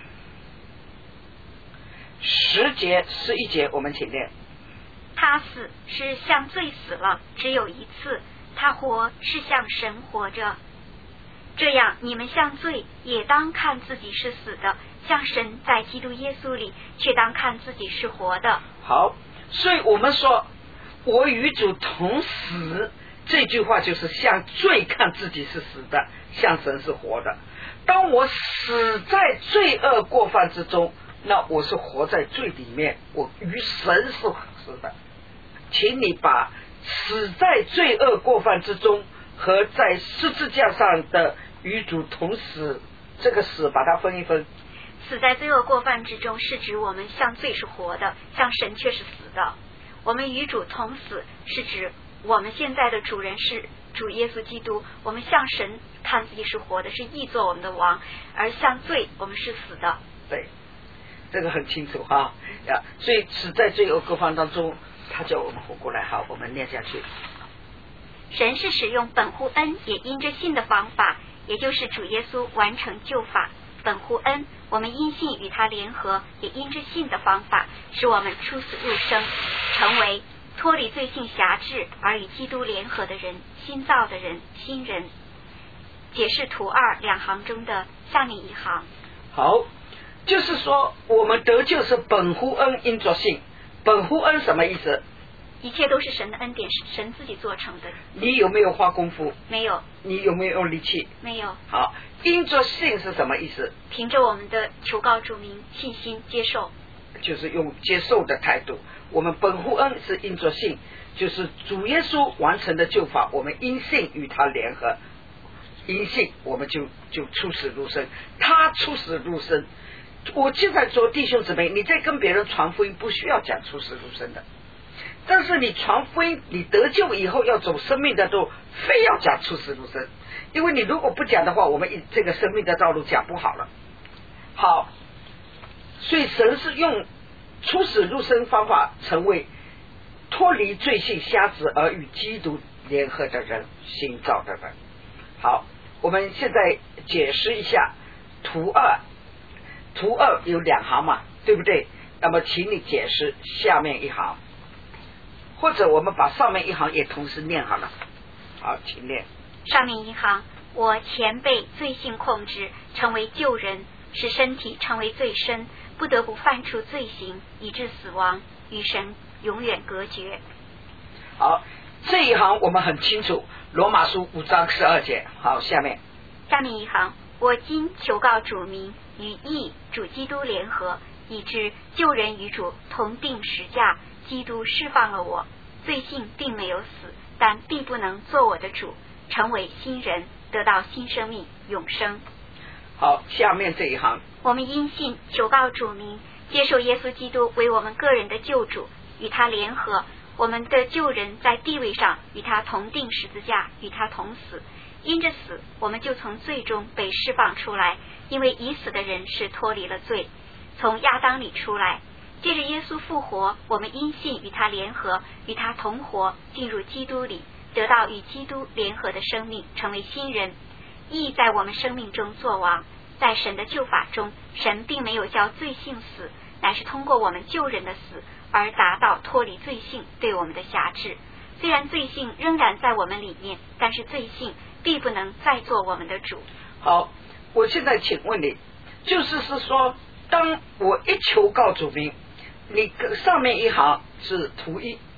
10节11节，我们请念。 他死是向罪死了，只有一次；他活是向神活着。这样，你们向罪也当看自己是死的，向神在基督耶稣里却当看自己是活的。 好，所以我们说我与主同死，这句话就是向罪看自己是死的，向神是活的。当我死在罪恶过犯之中，那我是活在罪里面，我与神是死的。请你把死在罪恶过犯之中和在十字架上的与主同死，这个死把它分一分。 死在罪恶过犯之中是指我们向罪是活的，向神却是死的。我们与主同死是指我们现在的主人是主耶稣基督，我们向神看自己是活的，是义做我们的王，而向罪我们是死的。 对，这个很清楚哈呀。所以死在罪恶过犯当中，他叫我们活过来。好，我们念下去。 神是使用本乎恩也因着信的方法，也就是主耶稣完成救法。本乎恩，我们因信与他联合，也因着信的方法，使我们出死入生，成为脱离罪性辖制而与基督联合的人，新造的人，新人。解释图2 2行中的下面一行。 好，就是说我们得救是本乎恩因着信。本乎恩什么意思？ 一切都是神的恩典，是神自己做成的。 你有没有花功夫？ 没有。 你有没有用力气？ 没有。 好，因着信是什么意思？ 凭着我们的求告主名，信心接受， 就是用接受的态度。我们本乎恩是因着信，就是主耶稣完成的救法，我们因信与他联合，因信我们就出死入生，他出死入生。我现在说弟兄姊妹，你在跟别人传福音不需要讲出死入生的，但是你传福音，你得救以后要走生命的路，非要讲出死入生，因为你如果不讲的话，我们这个生命的道路讲不好了。好，所以神是用出死入生方法成为脱离罪性瞎子而与基督联合的人，新造的人。好，我们现在解释一下图2。图2有2行嘛，对不对？那么请你解释下面一行，或者我们把上面一行也同时念好了。好，请念。 上面一行，我前被罪性控制，成为旧人，使身体成为罪身，不得不犯出罪行，以致死亡，与神永远隔绝。 好，这一行我们很清楚，罗马书5章12节。好，下面一行，我今求告主名，与义主基督联合，以致旧人与主同定十架，基督释放了我，罪性并没有死，但必不能做我的主，成为新人，得到新生命永生。 好，下面这一行， 我们因信求告主名，接受耶稣基督为我们个人的救主，与他联合，我们的旧人在地位上与他同定十字架，与他同死，因着死我们就从罪中被释放出来，因为已死的人是脱离了罪，从亚当里出来。借着耶稣复活，我们因信与他联合，与他同活，进入基督里，得到与基督联合的生命，成为新人。义在我们生命中作王。在神的救法中，神并没有叫罪性死，乃是通过我们旧人的死而达到脱离罪性对我们的辖制。虽然罪性仍然在我们里面，但是罪性必不能再做我们的主。 好，我现在请问你，就是说当我一求告主名，你上面一行是图1，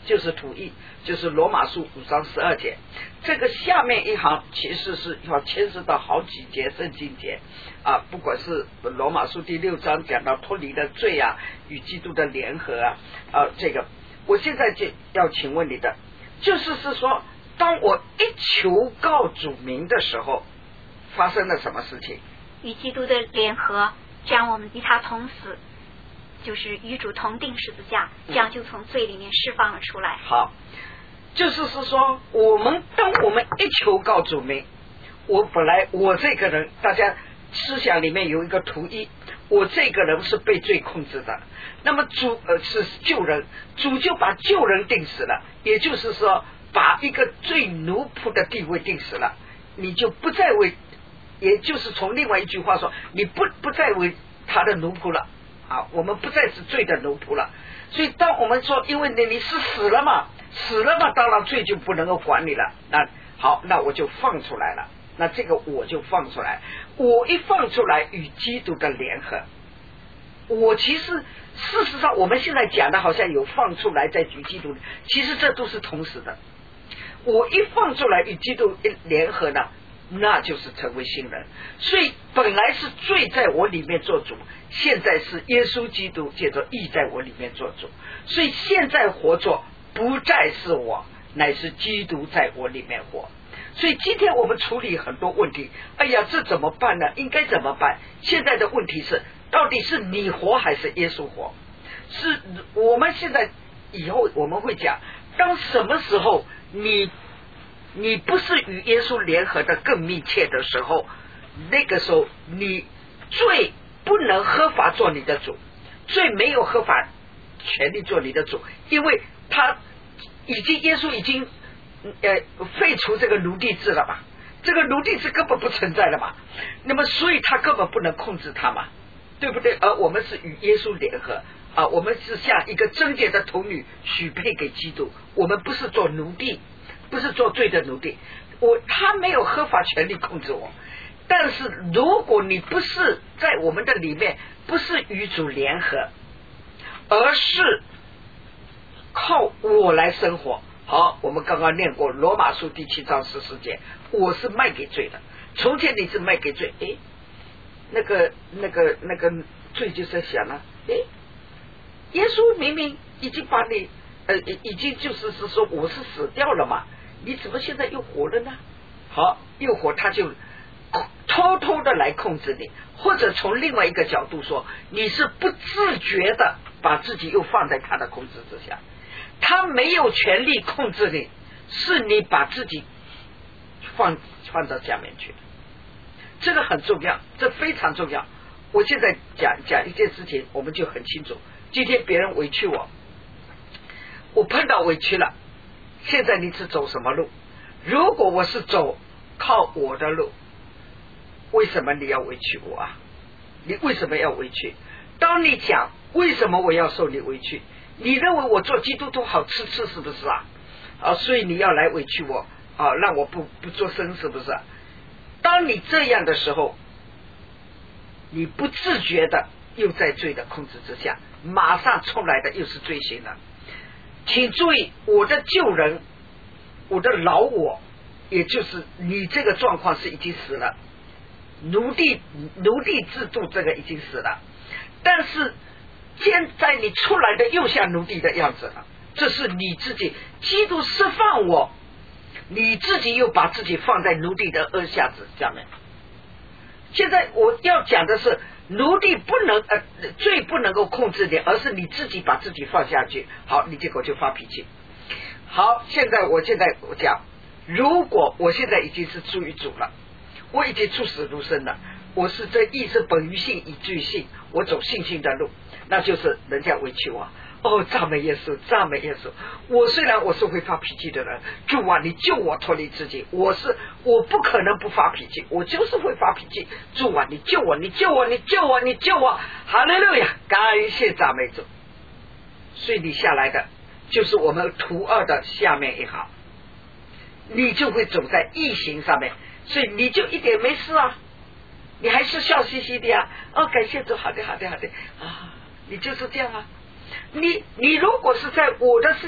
就是图意，就是罗马书5章12节。这个下面一行其实是要牵涉到好几节圣经节啊，不管是罗马书第6章讲到脱离的罪啊，与基督的联合啊，这个我现在就要请问你的，就是说，当我一求告主名的时候，发生了什么事情？ 与基督的联合，这样我们与他同死，就是与主同定十字架，这样就从罪里面释放了出来。 好，就是说，当我们一求告主名，我这个人，大家思想里面有一个图一，我这个人是被罪控制的，那么主是救人，主就把救人定死了，也就是说把一个最奴仆的地位定死了，你就不再为，也就是从另外一句话说，你不再为他的奴仆了啊，我们不再是罪的奴仆了。所以当我们说，因为你是死了嘛，当然罪就不能够管你了。那好，那我就放出来了，那这个我就放出来，我一放出来与基督的联合，我其实事实上我们现在讲的好像有放出来再与基督，其实这都是同时的。我一放出来与基督联合呢，那就是成为新人。所以本来是罪在我里面做主，现在是耶稣基督借着义在我里面做主，所以现在活着不再是我，乃是基督在我里面活。所以今天我们处理很多问题，哎呀，这怎么办呢？应该怎么办？现在的问题是，到底是你活还是耶稣活？是我们现在以后我们会讲，当什么时候你不是与耶稣联合的更密切的时候，那个时候你罪不能合法做你的主，罪没有合法权利做你的主，因为他耶稣已经废除这个奴隶制了嘛，这个奴隶制根本不存在了嘛，那么所以他根本不能控制他嘛，对不对？而我们是与耶稣联合啊，我们是像一个贞洁的童女许配给基督，我们不是做奴隶，不是做罪的奴隶，他没有合法权利控制我。但是如果你不是在我们的里面，不是与主联合，而是靠我来生活。好，我们刚刚念过罗马书第7章14节，我是卖给罪的。从前你是卖给罪，那个罪就在想了，耶稣明明已经把你已经就是说我是死掉了嘛，你怎么现在又活了呢？好，又活，他就偷偷的来控制你，或者从另外一个角度说，你是不自觉的把自己又放在他的控制之下，他没有权利控制你，是你把自己放到下面去，这个很重要，这非常重要。我现在讲一件事情，我们就很清楚。今天别人委屈我碰到委屈了，现在你是走什么路？如果我是走靠我的路，为什么你要委屈我啊？你为什么要委屈？当你讲为什么我要受你委屈，你认为我做基督徒好吃是不是啊？所以你要来委屈我啊，让我不做声是不是？当你这样的时候，你不自觉的又在罪的控制之下，马上出来的又是罪行了。请注意，我的旧人，我的老我，也就是你这个状况是已经死了，奴隶制度这个已经死了，但是现在你出来的又像奴隶的样子了，这是你自己，基督释放我，你自己又把自己放在奴隶的軛下面。现在我要讲的是，奴隶不能罪不能够控制你，而是你自己把自己放下去。好，你结果就发脾气。好，现在我讲，如果我现在已经是属于主了，我已经出死入生了，我是这义是本于信以至于信，我走信心的路，那就是人家委屈我。赞美耶稣，赞美耶稣。我虽然我是会发脾气的人，主啊，你救我脱离自己，我不可能不发脾气，我就是会发脾气。主啊，你救我，你救我，你救我，你救我，哈利路亚，感谢赞美主。所以你下来的就是我们图2的下面一行，你就会走在义行上面，所以你就一点没事啊，你还是笑嘻嘻的啊。感谢主，好的啊，你就是这样啊。你如果是在我的是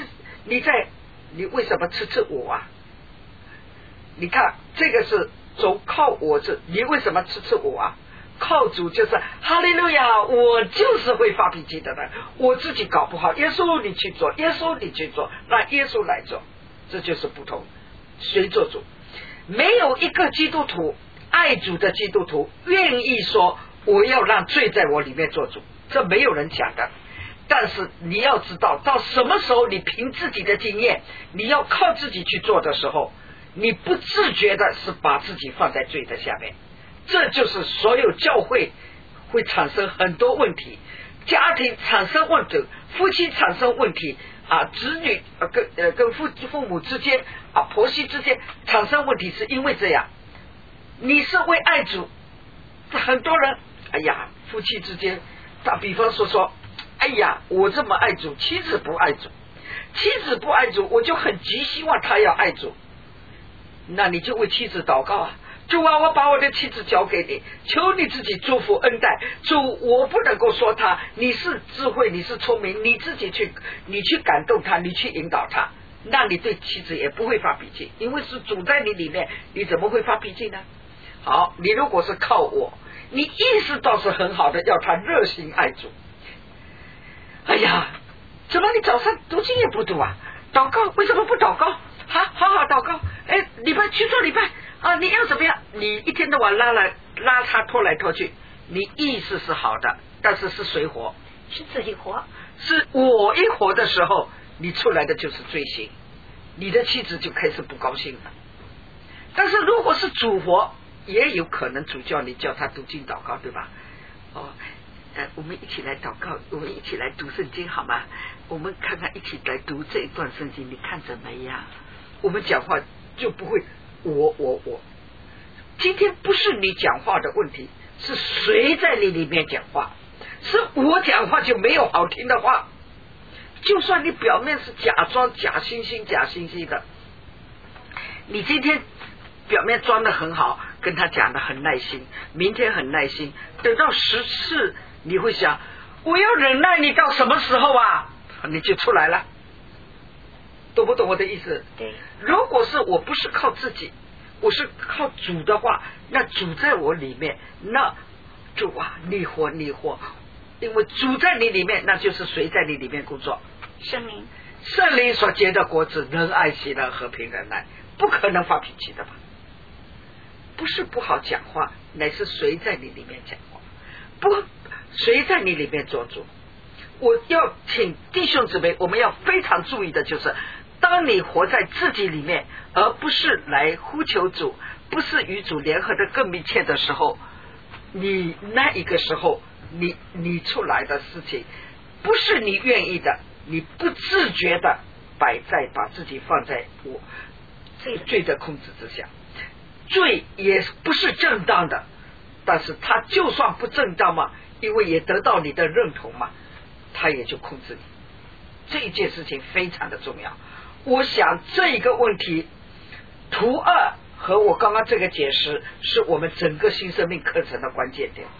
你为什么吃我啊？你看这个是走靠我字，你为什么吃我啊？靠主就是哈利路亚，我就是会发脾气的人，我自己搞不好，耶稣你去做，耶稣你去做，让耶稣来做，这就是不同。谁做主？没有一个基督徒，爱主的基督徒愿意说我要让罪在我里面做主，这没有人讲的。但是你要知道，到什么时候你凭自己的经验，你要靠自己去做的时候，你不自觉的是把自己放在罪的下面。这就是所有教会会产生很多问题，家庭产生问题，夫妻产生问题啊，子女跟父母之间啊，婆媳之间产生问题，是因为这样。你是为爱主，很多人哎呀，夫妻之间，打比方说哎呀，我这么爱主，妻子不爱主，妻子不爱主，我就很急希望他要爱主，那你就为妻子祷告啊，主啊，我把我的妻子交给你，求你自己祝福恩待。主，我不能够说他，你是智慧，你是聪明，你自己去感动他，你去引导他，那你对妻子也不会发脾气，因为是主在你里面，你怎么会发脾气呢？好，你如果是靠我，你意识到是很好的，要他热心爱主。哎呀，怎么你早上读经也不读啊？祷告为什么不祷告？好祷告，哎，礼拜去做礼拜啊！你要怎么样？你一天到晚拉他拖来拖去，你意识是好的，但是是谁活？ 是自己活。 是我一活的时候，你出来的就是罪行，你的妻子就开始不高兴了。但是如果是主活，也有可能主叫他读经祷告，对吧？哦。我们一起来祷告，我们一起来读圣经好吗？我们看看一起来读这一段圣经，你看怎么样？我们讲话就不会我。今天不是你讲话的问题，是谁在你里面讲话？是我讲话就没有好听的话，就算你表面是假装假惺惺的，你今天表面装得很好，跟他讲得很耐心，明天很耐心，等到10次你会想，我要忍耐你到什么时候啊？你就出来了，懂不懂我的意思？ 对。 如果是我不是靠自己，我是靠主的话，那主在我里面，那主啊，你活，因为主在你里面，那就是谁在你里面工作？ 圣灵所结的果子，仁爱喜乐和平忍耐，不可能发脾气的吧？不是不好讲话，乃是谁在你里面讲话，谁在你里面做主。我要请弟兄姊妹，我们要非常注意的就是，当你活在自己里面，而不是来呼求主，不是与主联合的更密切的时候，你那一个时候你出来的事情不是你愿意的，你不自觉的把自己放在我罪的控制之下。罪也不是正当的，但是他就算不正当嘛，因为也得到你的认同嘛，他也就控制你。这一件事情非常的重要。我想这一个问题图2和我刚刚这个解释是我们整个新生命课程的关键点。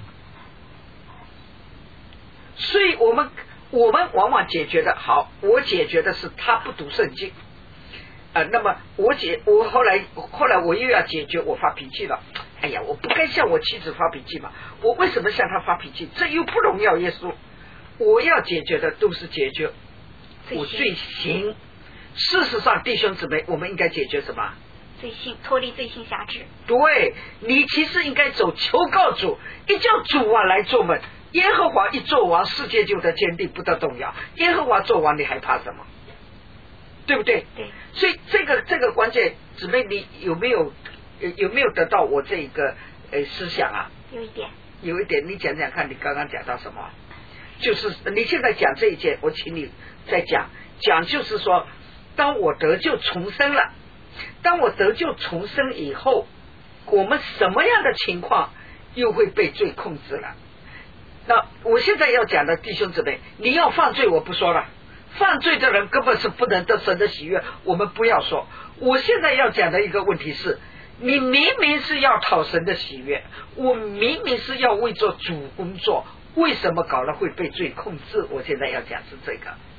所以我们往往解决的好，我解决的是他不读圣经。那么我后来我又要解决我发脾气了。哎呀，我不该向我妻子发脾气嘛，我为什么向他发脾气？这又不荣耀耶稣。我要解决的都是解决我罪行。事实上弟兄姊妹，我们应该解决什么？ 罪性，脱离罪性辖制。 对，你其实应该走求告主，一叫主啊来做门，耶和华一做王，世界就得坚定，不得动摇。耶和华做王，你还怕什么？对不对？ 对。 所以这个关键，姊妹，你有没有得到我这一个思想啊？有一点，你讲讲看，你刚刚讲到什么？就是你现在讲这一件，我请你再讲，就是说，当我得救重生了，当我得救重生以后，我们什么样的情况又会被罪控制了？那我现在要讲的弟兄姊妹，你要犯罪我不说了，犯罪的人根本是不能得神的喜悦，我们不要说。我现在要讲的一个问题是，你明明是要讨神的喜悦，我明明是要为做主工作，为什么搞了会被罪控制？我现在要讲是这个。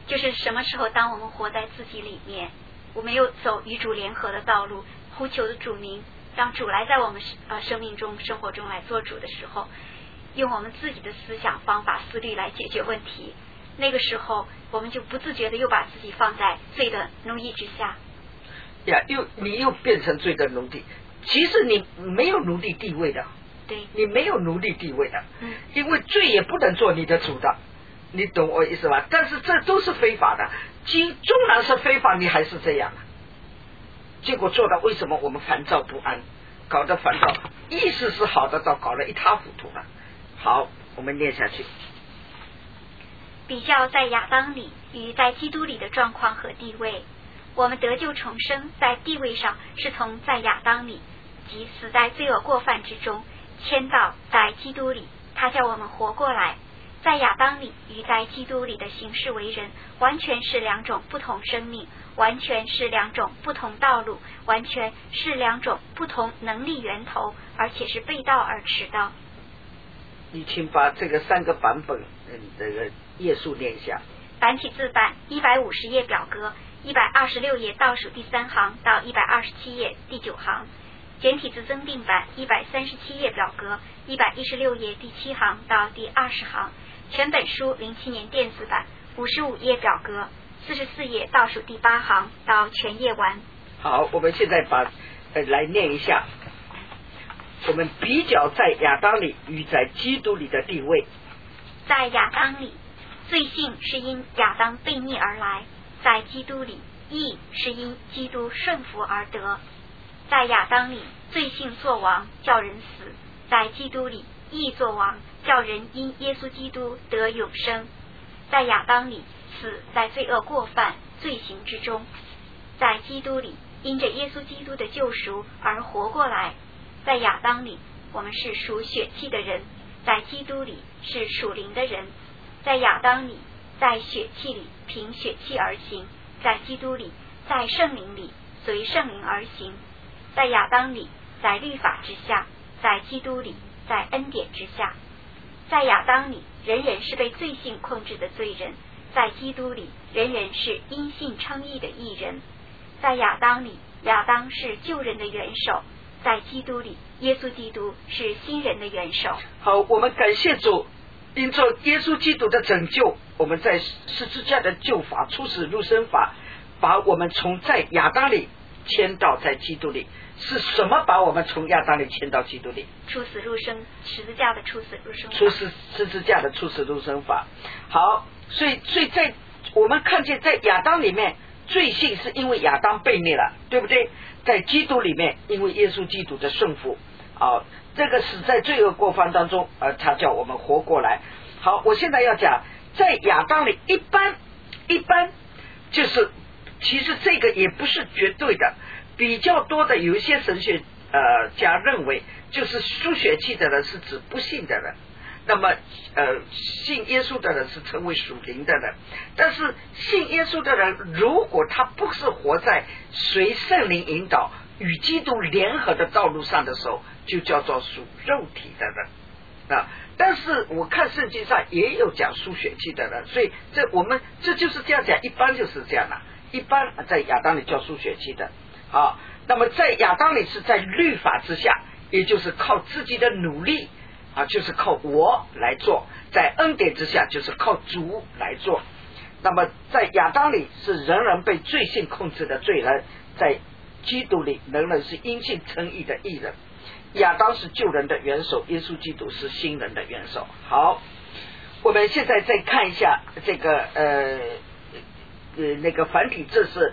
就是什么时候当我们活在自己里面，我们又走与主联合的道路，呼求的主名，让主来在我们生命中生活中来做主的时候，用我们自己的思想方法思虑来解决问题，那个时候我们就不自觉的又把自己放在罪的奴役之下呀，你又变成罪的奴隶。其实你没有奴隶地位的， 对， 你没有奴隶地位的，因为罪也不能做你的主的，你懂我意思吧？但是这都是非法的，纵然是非法，你还是这样，结果做到为什么我们烦躁不安，搞得烦躁，意识是好的，倒搞得一塌糊涂了。好，我们念下去。 比较在亚当里与在基督里的状况和地位，我们得救重生在地位上是从在亚当里即死在罪恶过犯之中迁到在基督里，他叫我们活过来。在亚当里与在基督里的行事为人完全是两种不同生命，完全是两种不同道路，完全是两种不同能力源头，而且是背道而驰的。 你请把这个3个版本这个页数念一下。 繁体字版150页表格126页倒数第3行到127页第9行，简体字增订版137页表格116页第7行到第20行，全本书07年电子版55页表格44页倒数第8行到全页完。 好，我们现在把来念一下，我们比较在亚当里与在基督里的地位。 在亚当里，罪性是因亚当悖逆而来；在基督里，义是因基督顺服而得。在亚当里，罪性作王，叫人死；在基督里，义作王，叫人因耶稣基督得永生。在亚当里，死在罪恶过犯罪行之中；在基督里，因着耶稣基督的救赎而活过来。在亚当里，我们是属血气的人；在基督里是属灵的人。在亚当里，在血气里凭血气而行；在基督里，在圣灵里随圣灵而行。在亚当里，在律法之下；在基督里，在恩典之下。在亚当里，人人是被罪性控制的罪人；在基督里，人人是因信称义的义人。在亚当里，亚当是旧人的元首；在基督里，耶稣基督是新人的元首。 好，我们感谢主，因着耶稣基督的拯救，我们在十字架的救法出死入生法，把我们从在亚当里迁到在基督里。是什么把我们从亚当里迁到基督里？ 出死入生，十字架的出死入生法， 十字架的出死入生法。好，所以在我们看见在亚当里面，罪性是因为亚当悖逆了，对不对？在基督里面，因为耶稣基督的顺服，这个死在罪恶过犯当中，他叫我们活过来。好，我现在要讲，在亚当里一般就是其实这个也不是绝对的，比较多的有一些神学家认为，就是属血气的人是指不信的人，那么信耶稣的人是称为属灵的人。但是信耶稣的人，如果他不是活在随圣灵引导与基督联合的道路上的时候，就叫做属肉体的人但是我看圣经上也有讲属血气的人，所以这就是这样讲，一般就是这样一般在亚当里叫属血气的。好，那么在亚当里是在律法之下，也就是靠自己的努力就是靠我来做；在恩典之下，就是靠主来做。那么在亚当里是人人被罪性控制的罪人，在基督里人人是因信称义的义人。亚当是旧人的元首，耶稣基督是新人的元首。好，我们现在再看一下这个那个繁体字是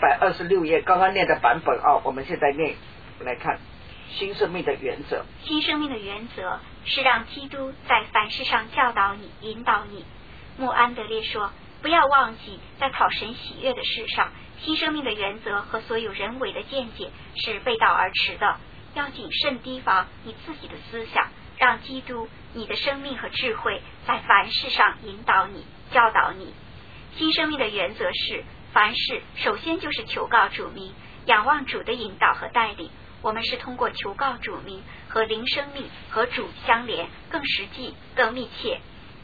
126页刚刚念的版本我们现在念来看新生命的原则。 新生命的原则是让基督在凡事上教导你引导你。穆安德烈说，不要忘记在讨神喜悦的事上，新生命的原则和所有人为的见解是背道而驰的。要谨慎提防你自己的思想，让基督你的生命和智慧在凡事上引导你教导你。新生命的原则是凡事首先就是求告主名，仰望主的引导和带领。我们是通过求告主名和灵生命和主相连，更实际更密切。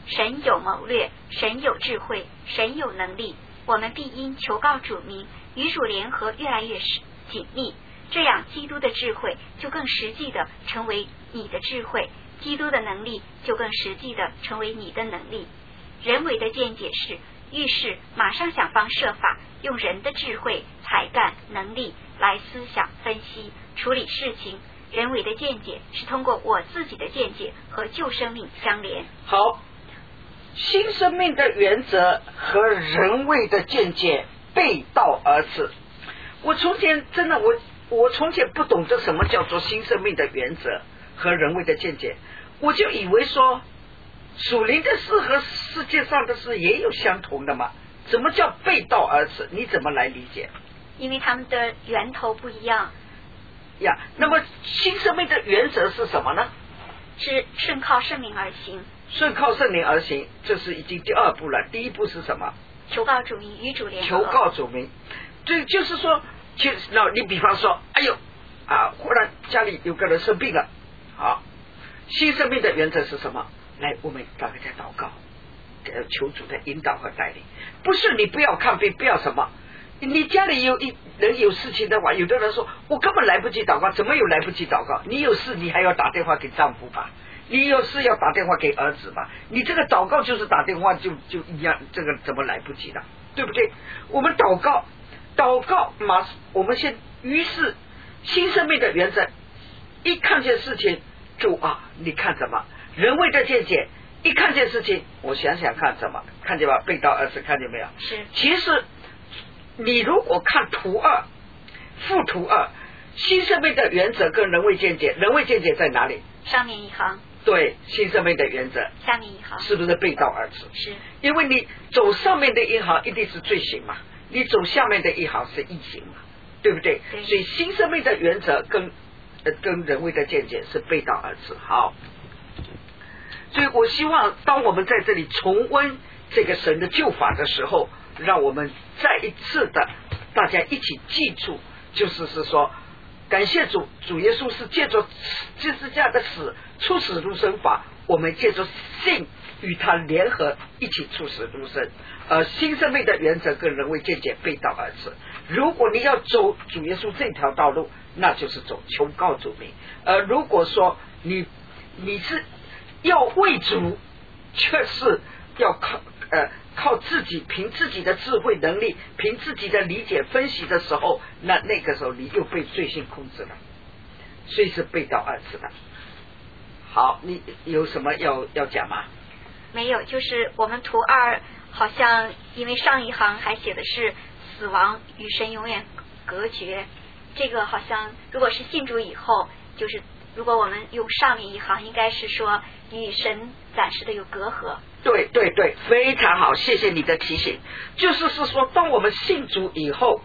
神有谋略，神有智慧，神有能力。我们必因求告主名，与主联合越来越紧密，这样基督的智慧就更实际的成为你的智慧，基督的能力就更实际的成为你的能力。人为的见解是遇事马上想方设法用人的智慧、才干、能力来思想、分析、处理事情。人为的见解是通过我自己的见解和旧生命相连。 好，新生命的原则和人为的见解背道而驰。我从前真的我从前不懂得什么叫做新生命的原则和人为的见解，我就以为说属灵的事和世界上的事也有相同的嘛？怎么叫背道而驰？你怎么来理解？ 因为他们的源头不一样呀。那么新生命的原则是什么呢？ 是顺靠圣灵而行。 顺靠圣灵而行，这是已经第二步了。第一步是什么？ 求告主名，与主联合。 求告主名，这就是说，那你比方说，哎呦忽然家里有个人生病了，好，新生命的原则是什么？来，我们大家祷告，求主的引导和带领。不是你不要看病，不要什么。你家里有人有事情的话，有的人说我根本来不及祷告，怎么有来不及祷告？你有事你还要打电话给丈夫吧，你有事要打电话给儿子吧，你这个祷告就是打电话就一样，这个怎么来不及的，对不对？我们祷告我们于是新生命的原则，一看见事情就你看什么？人为的见解，一看见事情我想想看什么，看见吧？背道而驰，看见没有？ 是。 其实你如果看图二附图二，新生命的原则跟人为见解，人为见解在哪里？ 上面一行。 对，新生命的原则下面一行， 是不是背道而驰？ 是。因为你走上面的一行一定是罪行嘛，你走下面的一行是义行嘛，对不对？ 对。 所以新生命的原则跟人为的见解是背道而驰。好，所以我希望当我们在这里重温这个神的救法的时候，让我们再一次的大家一起记住，就是说感谢主耶稣是借着十字架的死出死入生法，我们借着信与他联合一起出死入生。新生命的原则跟人为见解背道而驰。如果你要走主耶稣这条道路，那就是走求告主名。如果说你是要为主，却是要靠自己，凭自己的智慧能力，凭自己的理解分析的时候，那个时候你又被罪性控制了，所以是背道而驰的。好，你有什么要讲吗？ 没有，就是我们图二好像因为上一行还写的是死亡与神永远隔绝，这个好像如果是信主以后，就是如果我们用上面一行，应该是说与神暂时的有隔阂。 对对对，非常好，谢谢你的提醒。就是说当我们信主以后，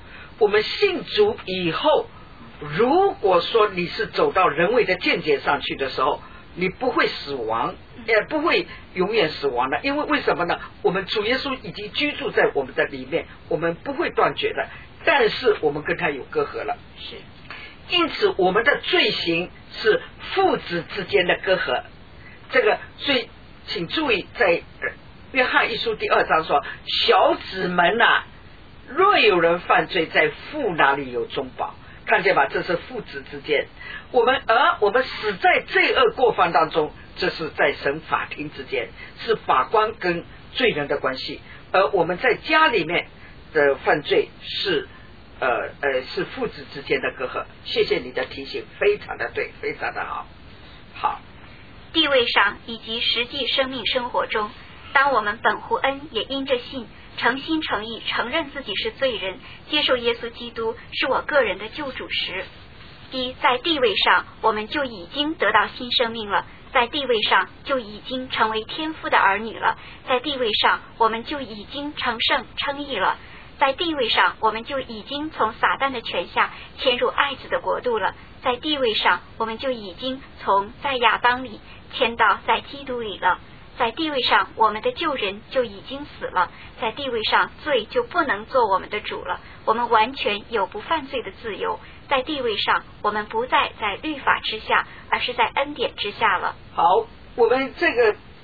如果说你是走到人为的见解上去的时候，你不会死亡，也不会永远死亡的。因为什么呢？我们主耶稣已经居住在我们的里面，我们不会断绝的，但是我们跟他有隔阂了。 是。 因此我们的罪行是父子之间的隔阂。这个所以请注意，在约翰一书第2章说，小子们若有人犯罪，在父那里有中保。看见吧，这是父子之间。我们死在罪恶过犯当中，这是在神法庭之间，是法官跟罪人的关系。而我们在家里面的犯罪是父子之间的隔阂。谢谢你的提醒，非常的对，非常的好。好， 地位上以及实际生命生活中，当我们本乎恩，也因着信诚心诚意承认自己是罪人，接受耶稣基督是我个人的救主时，在地位上我们就已经得到新生命了，在地位上就已经成为天父的儿女了，在地位上我们就已经成圣称义了，在地位上我们就已经从撒旦的权下迁入爱子的国度了，在地位上我们就已经从在亚当里迁到在基督里了，在地位上我们的旧人就已经死了，在地位上罪就不能做我们的主了，我们完全有不犯罪的自由，在地位上我们不再在律法之下，而是在恩典之下了。 好，我们这个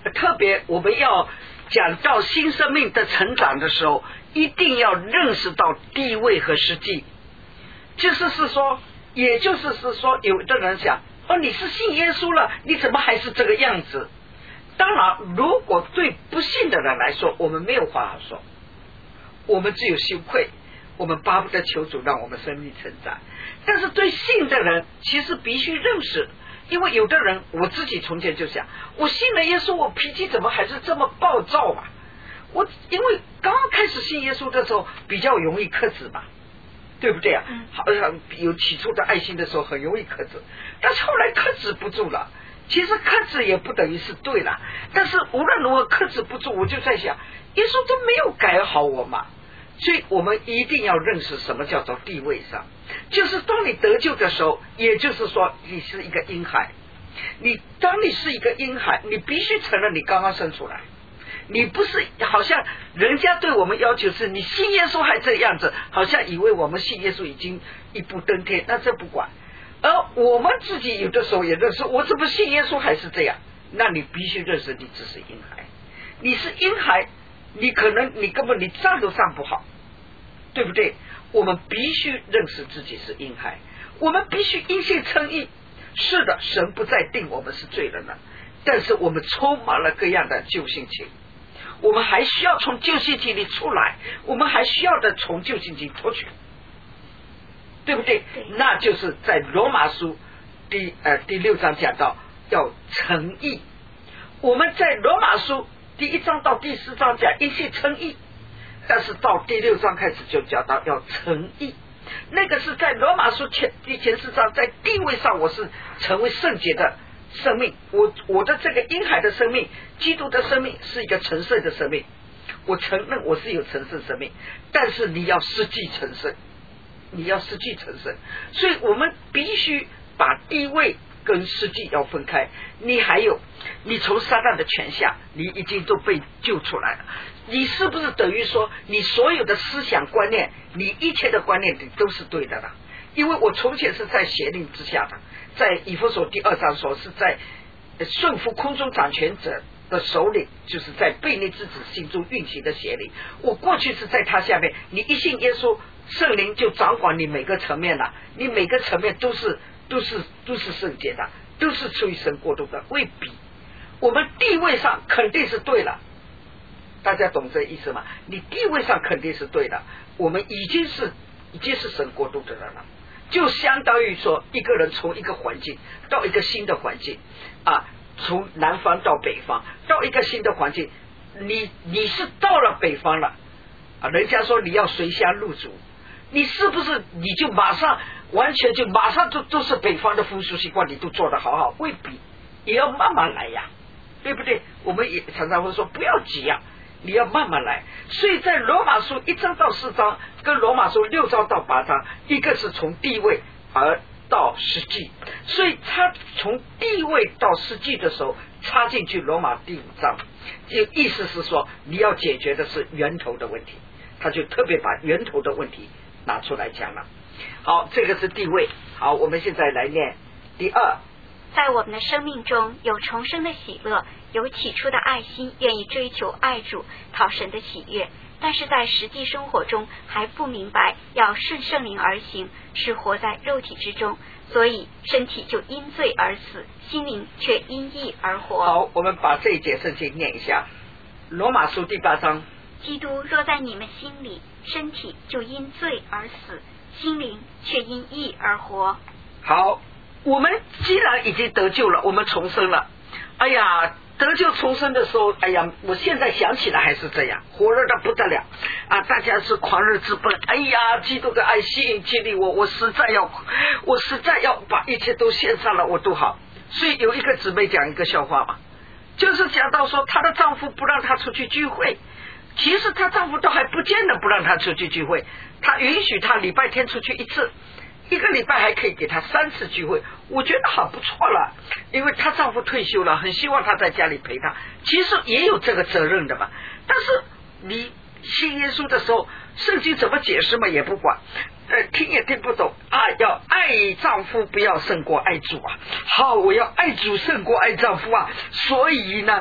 特别我们要讲到新生命的成长的时候，一定要认识到地位和实际。就是说，也就是说，有的人想，你是信耶稣了，你怎么还是这个样子？当然，如果对不信的人来说，我们没有话好说，我们只有羞愧，我们巴不得求主让我们生命成长。但是对信的人，其实必须认识，因为有的人，我自己从前就想，我信了耶稣，我脾气怎么还是这么暴躁啊？我因为刚刚开始信耶稣的时候，比较容易克制嘛，对不对啊？好像有起初的爱心的时候很容易克制，但是后来克制不住了。其实克制也不等于是对了，但是无论如何克制不住，我就在想，耶稣都没有改好我嘛。所以我们一定要认识什么叫做地位上，就是当你得救的时候，也就是说你是一个婴孩，当你是一个婴孩，你必须承认你刚刚生出来，你不是好像人家对我们要求是你信耶稣还这样子，好像以为我们信耶稣已经一步登天，那这不管。而我们自己有的时候也认识，我怎么信耶稣还是这样？那你必须认识你只是婴孩，你是婴孩，你可能你根本你站都站不好，对不对？我们必须认识自己是婴孩，我们必须因信称义。是的，神不再定我们是罪人了，但是我们充满了各样的旧性情，我们还需要从旧性情里出来，我们还需要的从旧性情脱去，对不对？那就是在罗马书第6章讲到要诚意。我们在罗马书第1章到第4章讲因信称义，但是到第6章开始就讲到要诚意。那个是在罗马书前4章，在地位上我是成为圣洁的生命，我的这个婴孩的生命，基督的生命是一个成圣的生命，我承认我是有成圣生命，但是你要实际成圣，你要实际成圣，所以我们必须把地位跟实际要分开。你还有，你从撒旦的权下，你已经都被救出来了。你是不是等于说，你所有的思想观念，你一切的观念你都是对的了？因为我从前是在邪灵之下的，在以弗所第2章说是在顺服空中掌权者的首领，就是在悖逆之子心中运行的邪灵。我过去是在他下面，你一信耶稣，圣灵就掌管你每个层面了，你每个层面都是圣洁的，都是出于神国度的。未必我们地位上肯定是对了，大家懂这意思吗？你地位上肯定是对的，我们已经是神国度的人了，就相当于说一个人从一个环境到一个新的环境啊，从南方到北方到一个新的环境，你是到了北方了啊，人家说你要随乡入族，你是不是你就马上完全就马上都是北方的风俗习惯你都做得好好？未必，也要慢慢来呀，对不对？我们也常常会说不要急呀，你要慢慢来。所以在罗马书1章到4章跟罗马书6章到8章，一个是从地位而到实际，所以他从地位到实际的时候插进去罗马第5章，就意思是说你要解决的是源头的问题，他就特别把源头的问题拿出来讲了。好，这个是地位。好，我们现在来念第2。 在我们的生命中有重生的喜乐，有起初的爱心，愿意追求爱主，讨神的喜悦，但是在实际生活中还不明白要顺圣灵而行，是活在肉体之中，所以身体就因罪而死，心灵却因义而活。 好，我们把这一节圣经念一下。罗马书第8章， 基督若在你们心里，身体就因罪而死，心灵却因义而活。 好，我们既然已经得救了，我们重生了，哎呀，得救重生的时候，哎呀，我现在想起来还是这样，火热的不得了啊！大家是狂热之奔，哎呀，基督的爱吸引激励我，我实在要把一切都献上了，我都好。所以有一个姊妹讲一个笑话嘛，就是讲到说她的丈夫不让她出去聚会，其实她丈夫都还不见得不让她出去聚会，她允许她礼拜天出去1次，一个礼拜还可以给她3次聚会，我觉得很不错了，因为她丈夫退休了，很希望她在家里陪她，其实也有这个责任的嘛。但是你信耶稣的时候，圣经怎么解释嘛也不管，听也听不懂啊，要爱丈夫不要胜过爱主啊。好，我要爱主胜过爱丈夫啊，所以呢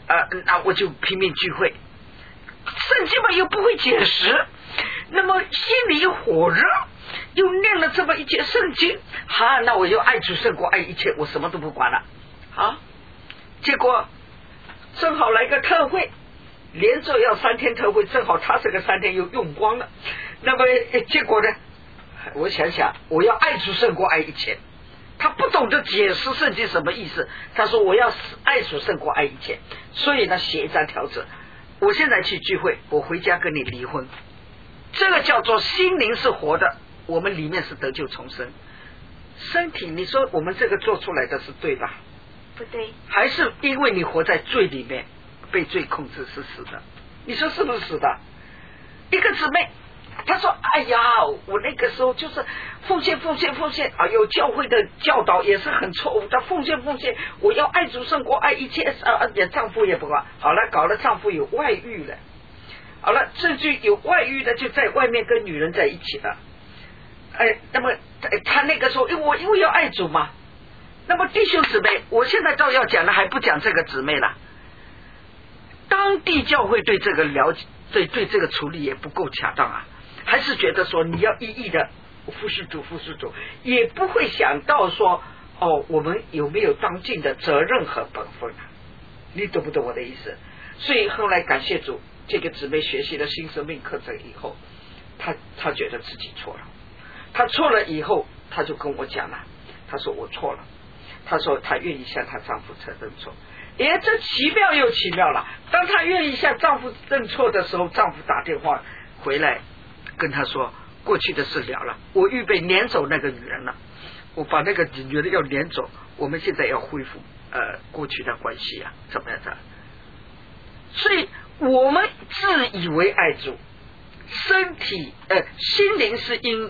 那我就拼命聚会。圣经嘛又不会解释，那么心里又火热，又念了这么一节圣经，那我又爱主胜过爱一切，我什么都不管了。结果正好来个特会，连着要3天特会，正好他这个3天又用光了。那么结果呢，我想想，我要爱主胜过爱一切。他不懂得解释圣经什么意思，他说我要爱主胜过爱一切，所以呢写一张条子，我现在去聚会，我回家跟你离婚。这个叫做心灵是活的，我们里面是得救重生。身体你说我们这个做出来的是对吧？ 不对， 还是因为你活在罪里面，被罪控制是死的。你说是不是死的？一个姊妹她说哎呀，我那个时候就是奉献，哎呦，教会的教导也是很错误的，奉献，我要爱主胜过爱一切，丈夫也不管。好了，搞了丈夫有外遇了，好了，这就有外遇的就在外面跟女人在一起了。那么他那个时候因为要爱主嘛。那么弟兄姊妹，我现在倒要讲了，还不讲这个姊妹了。当地教会对这个了解，对这个处理也不够恰当啊，还是觉得说你要一一的服侍主，也不会想到说我们有没有当尽的责任和本分啊？你懂不懂我的意思？所以后来感谢主，这个姊妹学习了新生命课程以后，她觉得自己错了，她错了以后，她就跟我讲了，她说我错了，她说她愿意向她丈夫承认错。这奇妙又奇妙了，当她愿意向丈夫认错的时候，丈夫打电话回来跟她说，过去的事了了，我预备撵走那个女人了，我把那个女人要撵走，我们现在要恢复过去的关系啊，怎么样的？所以我们自以为爱主，身体心灵是因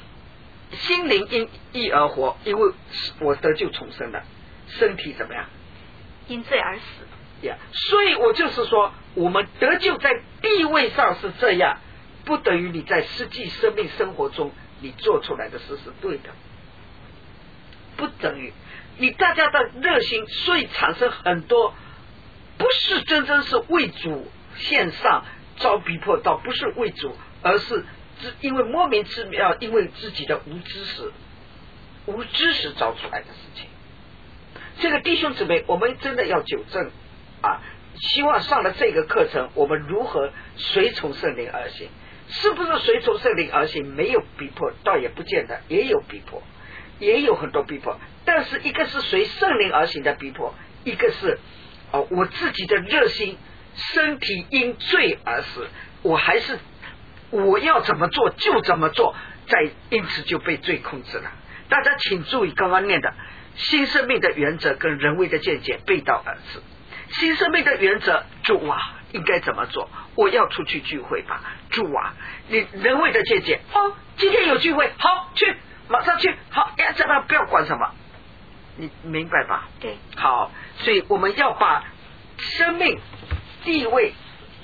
义而活，因为我得救重生了，身体怎么样？ 因罪而死。 所以我就是说，我们得救在地位上是这样，不等于你在实际生命生活中你做出来的事是对的，不等于你大家的热心，所以产生很多不是真正是为主献上遭逼迫到，不是为主，而是因为莫名其妙，因为自己的无知识造出来的事情。这个弟兄姊妹，我们真的要纠正希望上了这个课程，我们如何随从圣灵而行？是不是随从圣灵而行没有逼迫？倒也不见得，也有逼迫，也有很多逼迫，但是一个是随圣灵而行的逼迫，一个是我自己的热心，身体因罪而死，我要怎么做就怎么做，因此就被罪控制了。大家请注意刚刚念的新生命的原则跟人为的见解背道而驰。新生命的原则，主应该怎么做？我要出去聚会吧，主你人为的见解，今天有聚会，好去，马上去，好这样不要管什么，你明白吧？ 对， 好，所以我们要把生命地位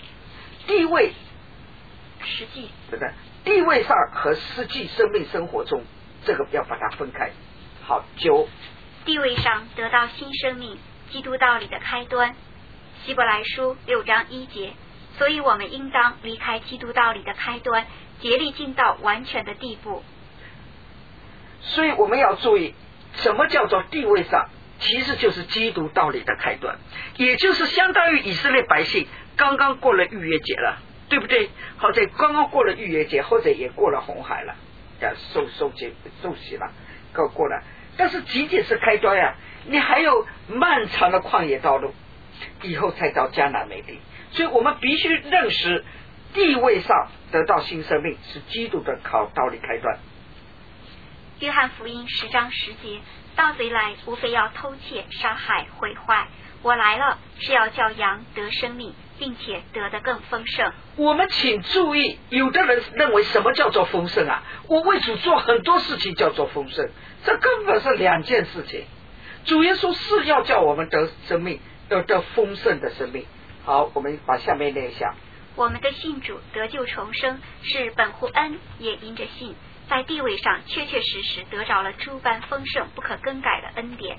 实际对不对？地位上和实际生命生活中，这个要把它分开。好，9 地位上得到新生命，基督道理的开端。希伯来书6章1节，所以我们应当离开基督道理的开端，竭力进到完全的地步。 所以我们要注意，什么叫做地位上？其实就是基督道理的开端，也就是相当于以色列百姓刚刚过了逾越节了，对不对？或者刚刚过了逾越节，或者也过了红海了，受洗了，过了。但是仅仅是开端你还有漫长的旷野道路，以后才到迦南美地。所以我们必须认识地位上得到新生命是基督的道理开端。 约翰福音10章10节，盗贼来无非要偷窃杀害毁坏，我来了是要叫羊得生命，并且得得更丰盛。 我们请注意，有的人认为什么叫做丰盛我为主做很多事情叫做丰盛，这根本是2件事情。主耶稣是要叫我们得生命，要得丰盛的生命。好，我们把下面念一下。 我们的信主得救重生，是本乎恩，也因着信，在地位上确确实实得着了诸般丰盛不可更改的恩典。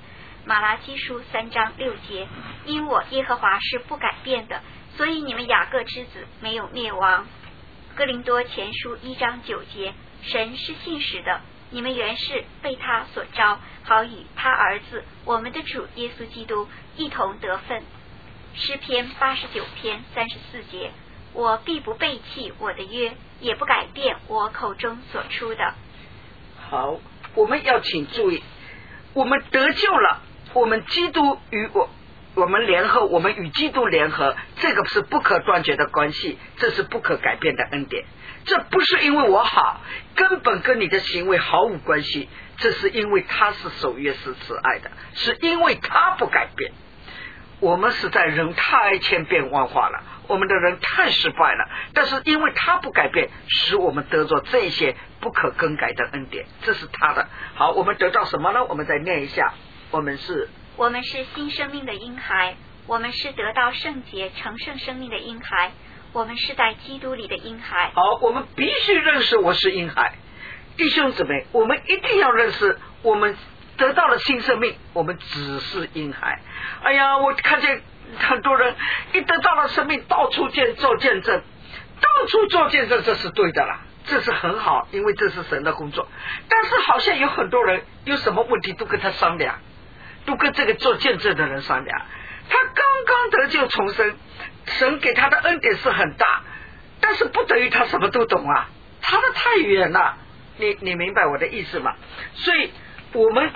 马拉基书3章6节，因我耶和华是不改变的，所以你们雅各之子没有灭亡。哥林多前书1章9节，神是信实的，你们原是被他所招，好与他儿子我们的主耶稣基督一同得分。诗篇89篇34节，我必不背弃我的约，也不改变我口中所出的。 好，我们要请注意，我们得救了，我们基督与我们联合，我们与基督联合，这个是不可断绝的关系，这是不可改变的恩典。这不是因为我好，根本跟你的行为毫无关系，这是因为他是守约是慈爱的，是因为他不改变。我们实在人太千变万化了，我们的人太失败了，但是因为他不改变，使我们得着这些不可更改的恩典，这是他的。好，我们得到什么呢？我们再念一下，我们是新生命的婴孩，我们是得到圣洁成圣生命的婴孩，我们是在基督里的婴孩。 好，我们必须认识我是婴孩。弟兄姊妹，我们一定要认识，我们得到了新生命，我们只是婴孩。哎呀，我看见很多人一得到了生命，到处做见证，到处做见证，这是对的啦，这是很好，因为这是神的工作。但是好像有很多人有什么问题都跟他商量，都跟这个做见证的人商量。他刚刚得救重生，神给他的恩典是很大，但是不等于他什么都懂啊，差得太远了。你明白我的意思吗？所以我们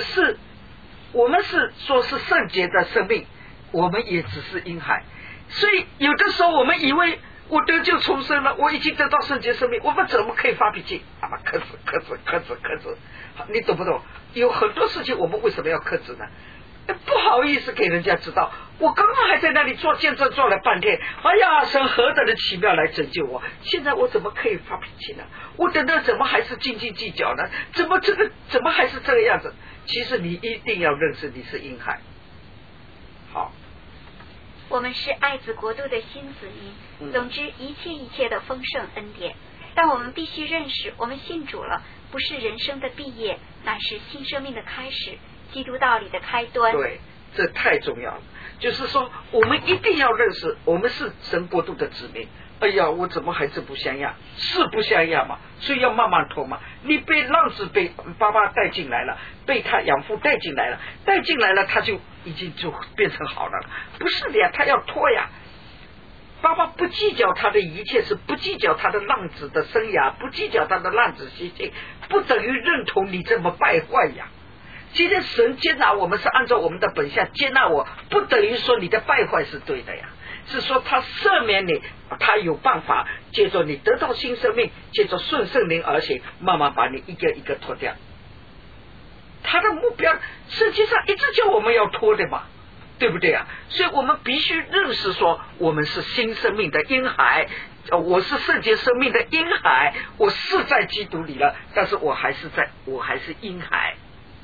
是说是圣洁的生命，我们也只是婴孩。所以有的时候我们以为我得救重生了，我已经得到圣洁生命，我们怎么可以发脾气？克制，你懂不懂？有很多事情我们为什么要克制呢？不好意思给人家知道，我刚刚还在那里做见证做了半天，哎呀，神何等的奇妙来拯救我，现在我怎么可以发脾气呢？我等等怎么还是斤斤计较呢？怎么还是这个样子？其实你一定要认识你是婴孩。好， 我们是爱子国度的新子民，总之一切的丰盛恩典。但我们必须认识，我们信主了，不是人生的毕业，乃是新生命的开始，基督道理的开端。 对，这太重要了。就是说我们一定要认识，我们是神国度的子民。哎呀，我怎么还是不像样？是不像样嘛，所以要慢慢拖嘛。你被浪子被爸爸带进来了，被他养父带进来了，他就已经就变成好了。不是的呀，他要拖呀。爸爸不计较他的一切，是不计较他的浪子的生涯，不计较他的浪子习性，不等于认同你这么败坏呀。今天神接纳我们是按照我们的本相接纳我，不等于说你的败坏是对的呀，是说他赦免你，他有办法借着你得到新生命，借着顺圣灵而行，慢慢把你一个一个脱掉。他的目标实际上一直叫我们要脱的嘛，对不对啊？所以我们必须认识说，我们是新生命的婴孩，我是圣洁生命的婴孩，我是在基督里了，但是我还是婴孩。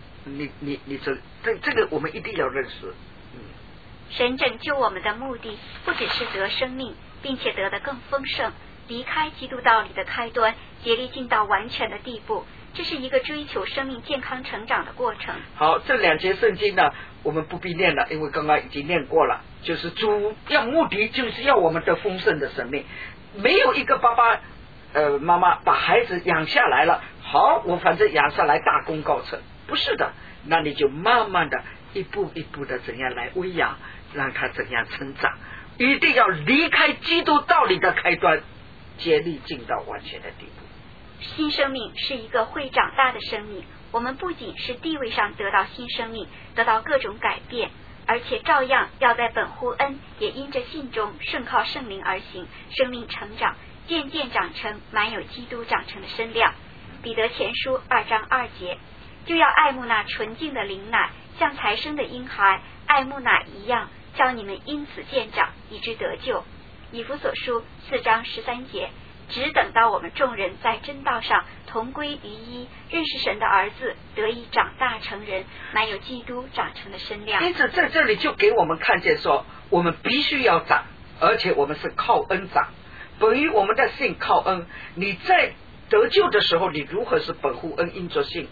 这个我们一定要认识。 神拯救我们的目的不只是得生命，并且得得更丰盛，离开基督道理的开端，竭力进到完全的地步。这是一个追求生命健康成长的过程。 好，这2节圣经呢，我们不必念了，因为刚刚已经念过了。就是主要目的就是要我们得丰盛的生命。没有一个爸爸妈妈把孩子养下来了，好，我反正养下来大功告成，不是的。那你就慢慢的一步一步的怎样来喂养，让他怎样成长，一定要离开基督道理的开端，竭力进到完全的地步。 新生命是一个会长大的生命，我们不仅是地位上得到新生命，得到各种改变，而且照样要在本乎恩，也因着信中顺靠圣灵而行，生命成长，渐渐长成满有基督长成的身量。彼得前书2章2节，就要爱慕那纯净的灵奶，像才生的婴孩爱慕奶一样，叫你们因此渐长，以致得救。以弗所书4章13节，只等到我们众人在真道上同归于一，认识神的儿子，得以长大成人，满有基督长成的身量。 因此在这里就给我们看见说，我们必须要长，而且我们是靠恩长。本于我们的信靠恩，你在得救的时候，你如何是本乎恩因着信？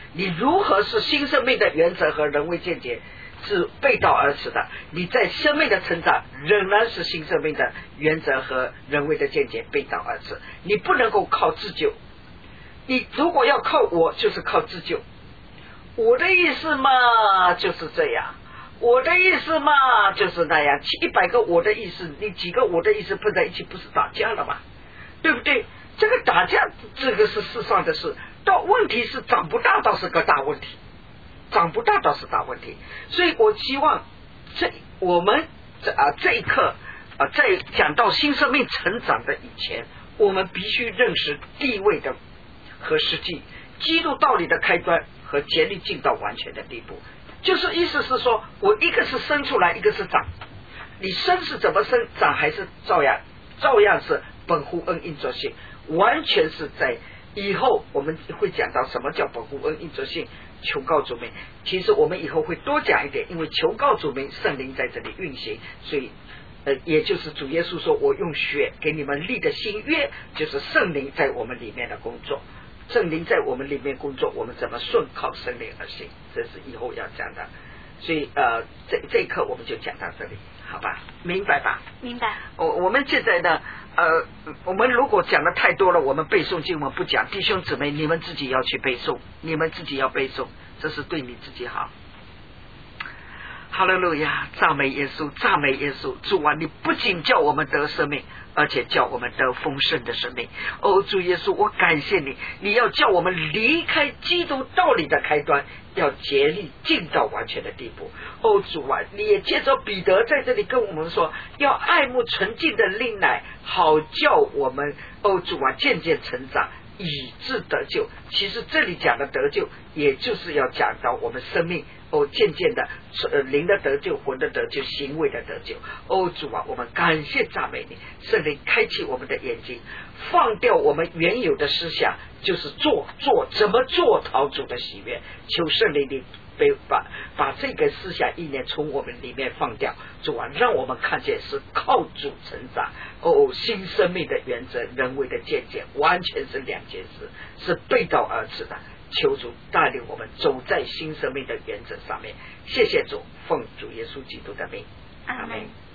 你如何是新生命的原则和人为见解是背道而驰的，你在生命的成长仍然是新生命的原则和人为的见解背道而驰。你不能够靠自救，你如果要靠我，就是靠自救。我的意思嘛就是这样，我的意思嘛就是那样，100个我的意思，你几个我的意思碰在一起，不是打架了吗？对不对？这个打架，这个是世上的事，到问题是长不大倒是个大问题，长不大倒是大问题。所以我希望我们这一刻在讲到新生命成长的以前，我们必须认识地位的和实际，基督道理的开端和竭力进到完全的地步。就是意思是说，我一个是生出来，一个是长。你生是怎么生，长还是照样是本乎恩因着性，完全是在以后我们会讲到什么叫本乎恩因着性，求告主名。其实我们以后会多讲一点，因为求告主名，圣灵在这里运行，所以也就是主耶稣说，我用血给你们立的新约，就是圣灵在我们里面的工作。圣灵在我们里面工作，我们怎么顺靠圣灵而行，这是以后要讲的。所以这一课我们就讲到这里，好吧？明白吧？ 明白。 我们现在呢我们如果讲的太多了，我们背诵经文不讲，弟兄姊妹你们自己要去背诵，你们自己要背诵，这是对你自己好。哈利路亚，赞美耶稣，赞美耶稣。主啊，你不仅叫我们得生命，而且叫我们得丰盛的生命。主耶稣，我感谢你，你要叫我们离开基督道理的开端，要竭力进到完全的地步。主啊，你也借着彼得在这里跟我们说，要爱慕纯净的灵奶，好叫我们主啊渐渐成长，以致得救。其实这里讲的得救，也就是要讲到我们生命渐渐的灵的得救，魂的得救，行为的得救。主啊，我们感谢赞美你，圣灵开启我们的眼睛，放掉我们原有的思想，就是怎么做讨主的喜悦。求圣灵你把这个思想意念从我们里面放掉。主啊，让我们看见是靠主成长。新生命的原则，人为的见解，完全是两件事，是背道而驰的。求主带领我们走在新生命的原则上面。谢谢主，奉主耶稣基督的名， 阿们。